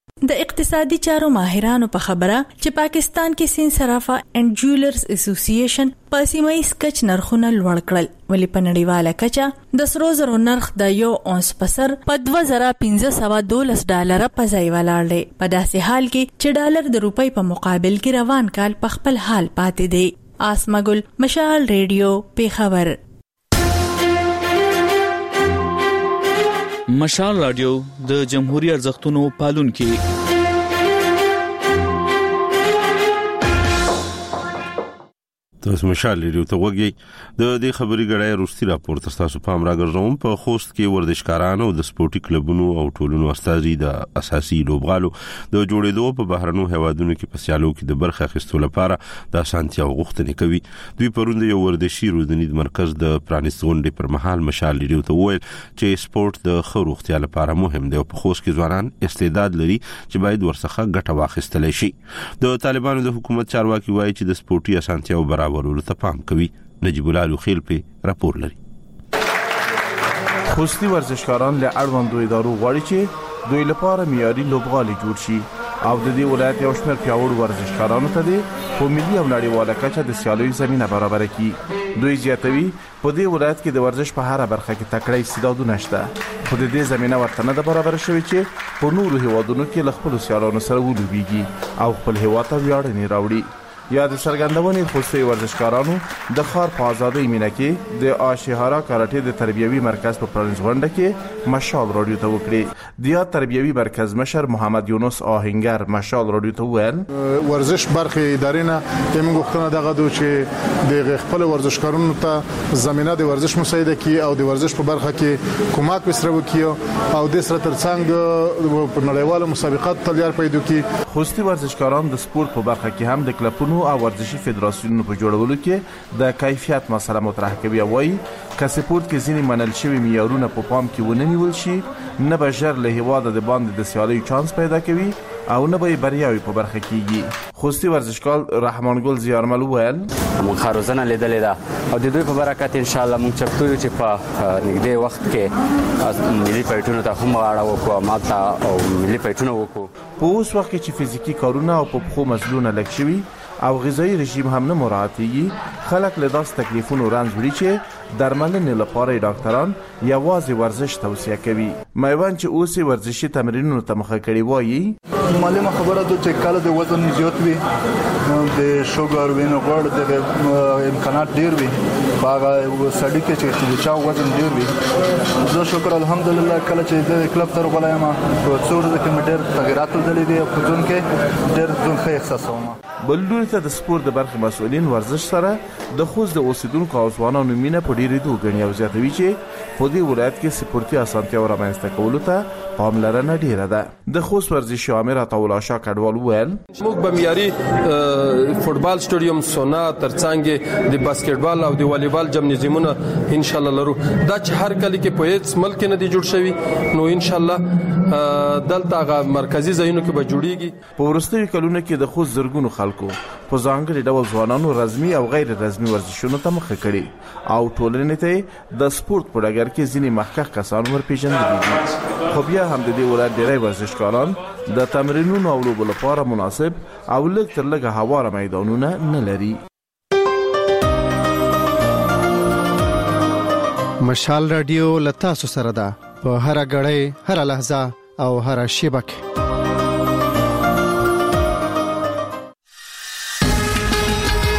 د اقتصادي چارو ماهرانو په خبره چې پاکستان کې سین صرافه اینڈ جویلرز اسوسییشن په سیمایي کچ نرخونه لوړ کړل ولې په نړیواله کچه د سرو زرو نرخ د یو اونس په سر په دوه زره پنځه سوه دولس ډالر په ځای ولاړ دی په داسې حال کې چې ډالر د روپۍ په مقابل کې روان کال په خپل حال پاتې دی. آسمګل مشال ریډیو پیښور. مشال رادیو د جمهوریت ارزښتونو پالونکي. تاسو مشال ریډیو ته وګورئ د دې خبري غړای روستي راپور تاسو په امر راګرځوم په خوست کې ورزشکارانو د سپورتي کلبونو او ټولونو استازي د اساسي لوبغالو د جوړېدو په بهرنو هوادونو کې په سیالو کې د برخه اخیستلو لپاره د سانتیاو غوښتنې کوي. دوی پروند یو ورزشي روزنی مرکز د پرانیست غونډې پر مهال مشال ریډیو ته وویل چې سپورت د خروختیا لپاره مهم دی او په خوست کې ځوانان استعداد لري چې باید ورڅخه ګټه واخیستل شي. د طالبانو د حکومت چارواکي وایي چې د سپورتي اسانتیاو برابر ورولو ته پام کوي. نجیب الله خیل په راپور لري. خوستی ورزشکاران له اړوندو ادارو غواړي چې دوی لپاره معیاري لوبغالي جوړ شي او د دې ولایت یو شمېر پیاوړو ورزشکارانو ته د په ملي او نړیواله کچه د سیالیو زمينه برابر کړي. دوی زیاتوي په دې ولایت کې د ورزش په هر برخه کې تکړه استعدادونه شته خو د دې زمينه ورته نه برابر شوی چې په نورو هیوادونو کې له خپل سیالانو سره ولوبېږي او خپل هیواد ته ویاړنې راوړي. یا د سرګندونې خوستي ورزشکارانو د خار په آزادۍ مینه کې د آشهارا کاراټي د تربیوي مرکز په پرانیز غونډه کې مشال رادیو ته وکړي. د تربیوي مرکز مشر محمد یونس آهنگر مشال رادیو ته ویل ورزش برخه ادارې نه موږ غوښتنه دغه دوه چې د خپل ورزشکارانو ته زمينه د ورزش مساعده کی او د ورزش په برخه کې کومک وسره وکړي او د سره ترڅنګ په نړیوالو مسابقات تلیار پیدا کړي. خوستي ورزشکاران د سپورت په برخه کې هم د کلبونو او ورزشي فدراسیونونو په جوړولو کې د کیفیت مسله مطرح کوي او وايي که سپورت کې ځینې منل شوی معیارونه په پام کې ونه نیول شي نه به ژر له هیواده د باندې د سیالۍ چانس پیدا کوي او نه به بریاوي په برخه کېږي. خوستي ورزشکار رحمان ګل زیارمل ویل موږ خاروزنه لیدلې ده او د دوی په برکت ان شاء الله موږ چپتو یو چې په نږدې وخت کې ملي پټونو ته هم واړه وکړو ماته او ملي پټونو وکړو. په اوس وخت کې چې فزیکی کارونه او په خو مسلونه لک شوي او غذایی رژیم هم نه مراعاتېږي خلک له داس تکلیفونو رنځ وړي چې درملنې لپاره ډاکټران یوازې ورزش توصیه کوي. میوند چې اوس ورزشي تمرینونو ته مخه کړي وایي معلومه خبره ده چې کله د وزن زیات وي د شوګر وینې غوړ د امکانات ډیر وي هغه سړی کې چې چا وزن ډیر وي زه شکر الحمدلله کله چې د کلب تر غلایم په څو ورځې کې ډیر تغیرات لیدلې دي په ځون کې ډیر ځون ښه احساسوم. بلډور ته د سپورت د برخې مسؤلین ورزش سره د خوست د اوسیدونکو او ځوانانو مینه په ډیرې دوه غني او زیاتوي چې په دې ولایت کې سپورتي اسانتیا رامنځته کولو ته پاملرنه ډیره ده. د خوست ورزشي امیر عطاالله شاه کډوال وویل موږ به معیاري فوټبال سټیډیم سونا ترڅنګ د باسکټبال او د والیبال جمنازیمونه ان شاء الله لرو. دا چې هر کلی کې په هیڅ ملک نه دی جوړ شوی نو ان شاء الله دلته هغه مرکزی ځایونو کې به جوړیږي. په ورستیو کلونو کې د خوست زرګونو خلکو په ځانګړي ډول ځوانانو رسمي او غیر رسمي ورزشونو ته مخه کړي او ټولنې ته د سپورت په ډګر کې ځینې مخکښ کسان ورپېژندلي دي. خو بیا هم د دې ولایت ډېری ورزشکاران د تمرینونو او لوبو لپاره مناسب او لږ تر لږه هواره میدانونه نه لري. مشال رادیو له تاسو سره ده په هر غړی هر لحظه او هر شیبه کې.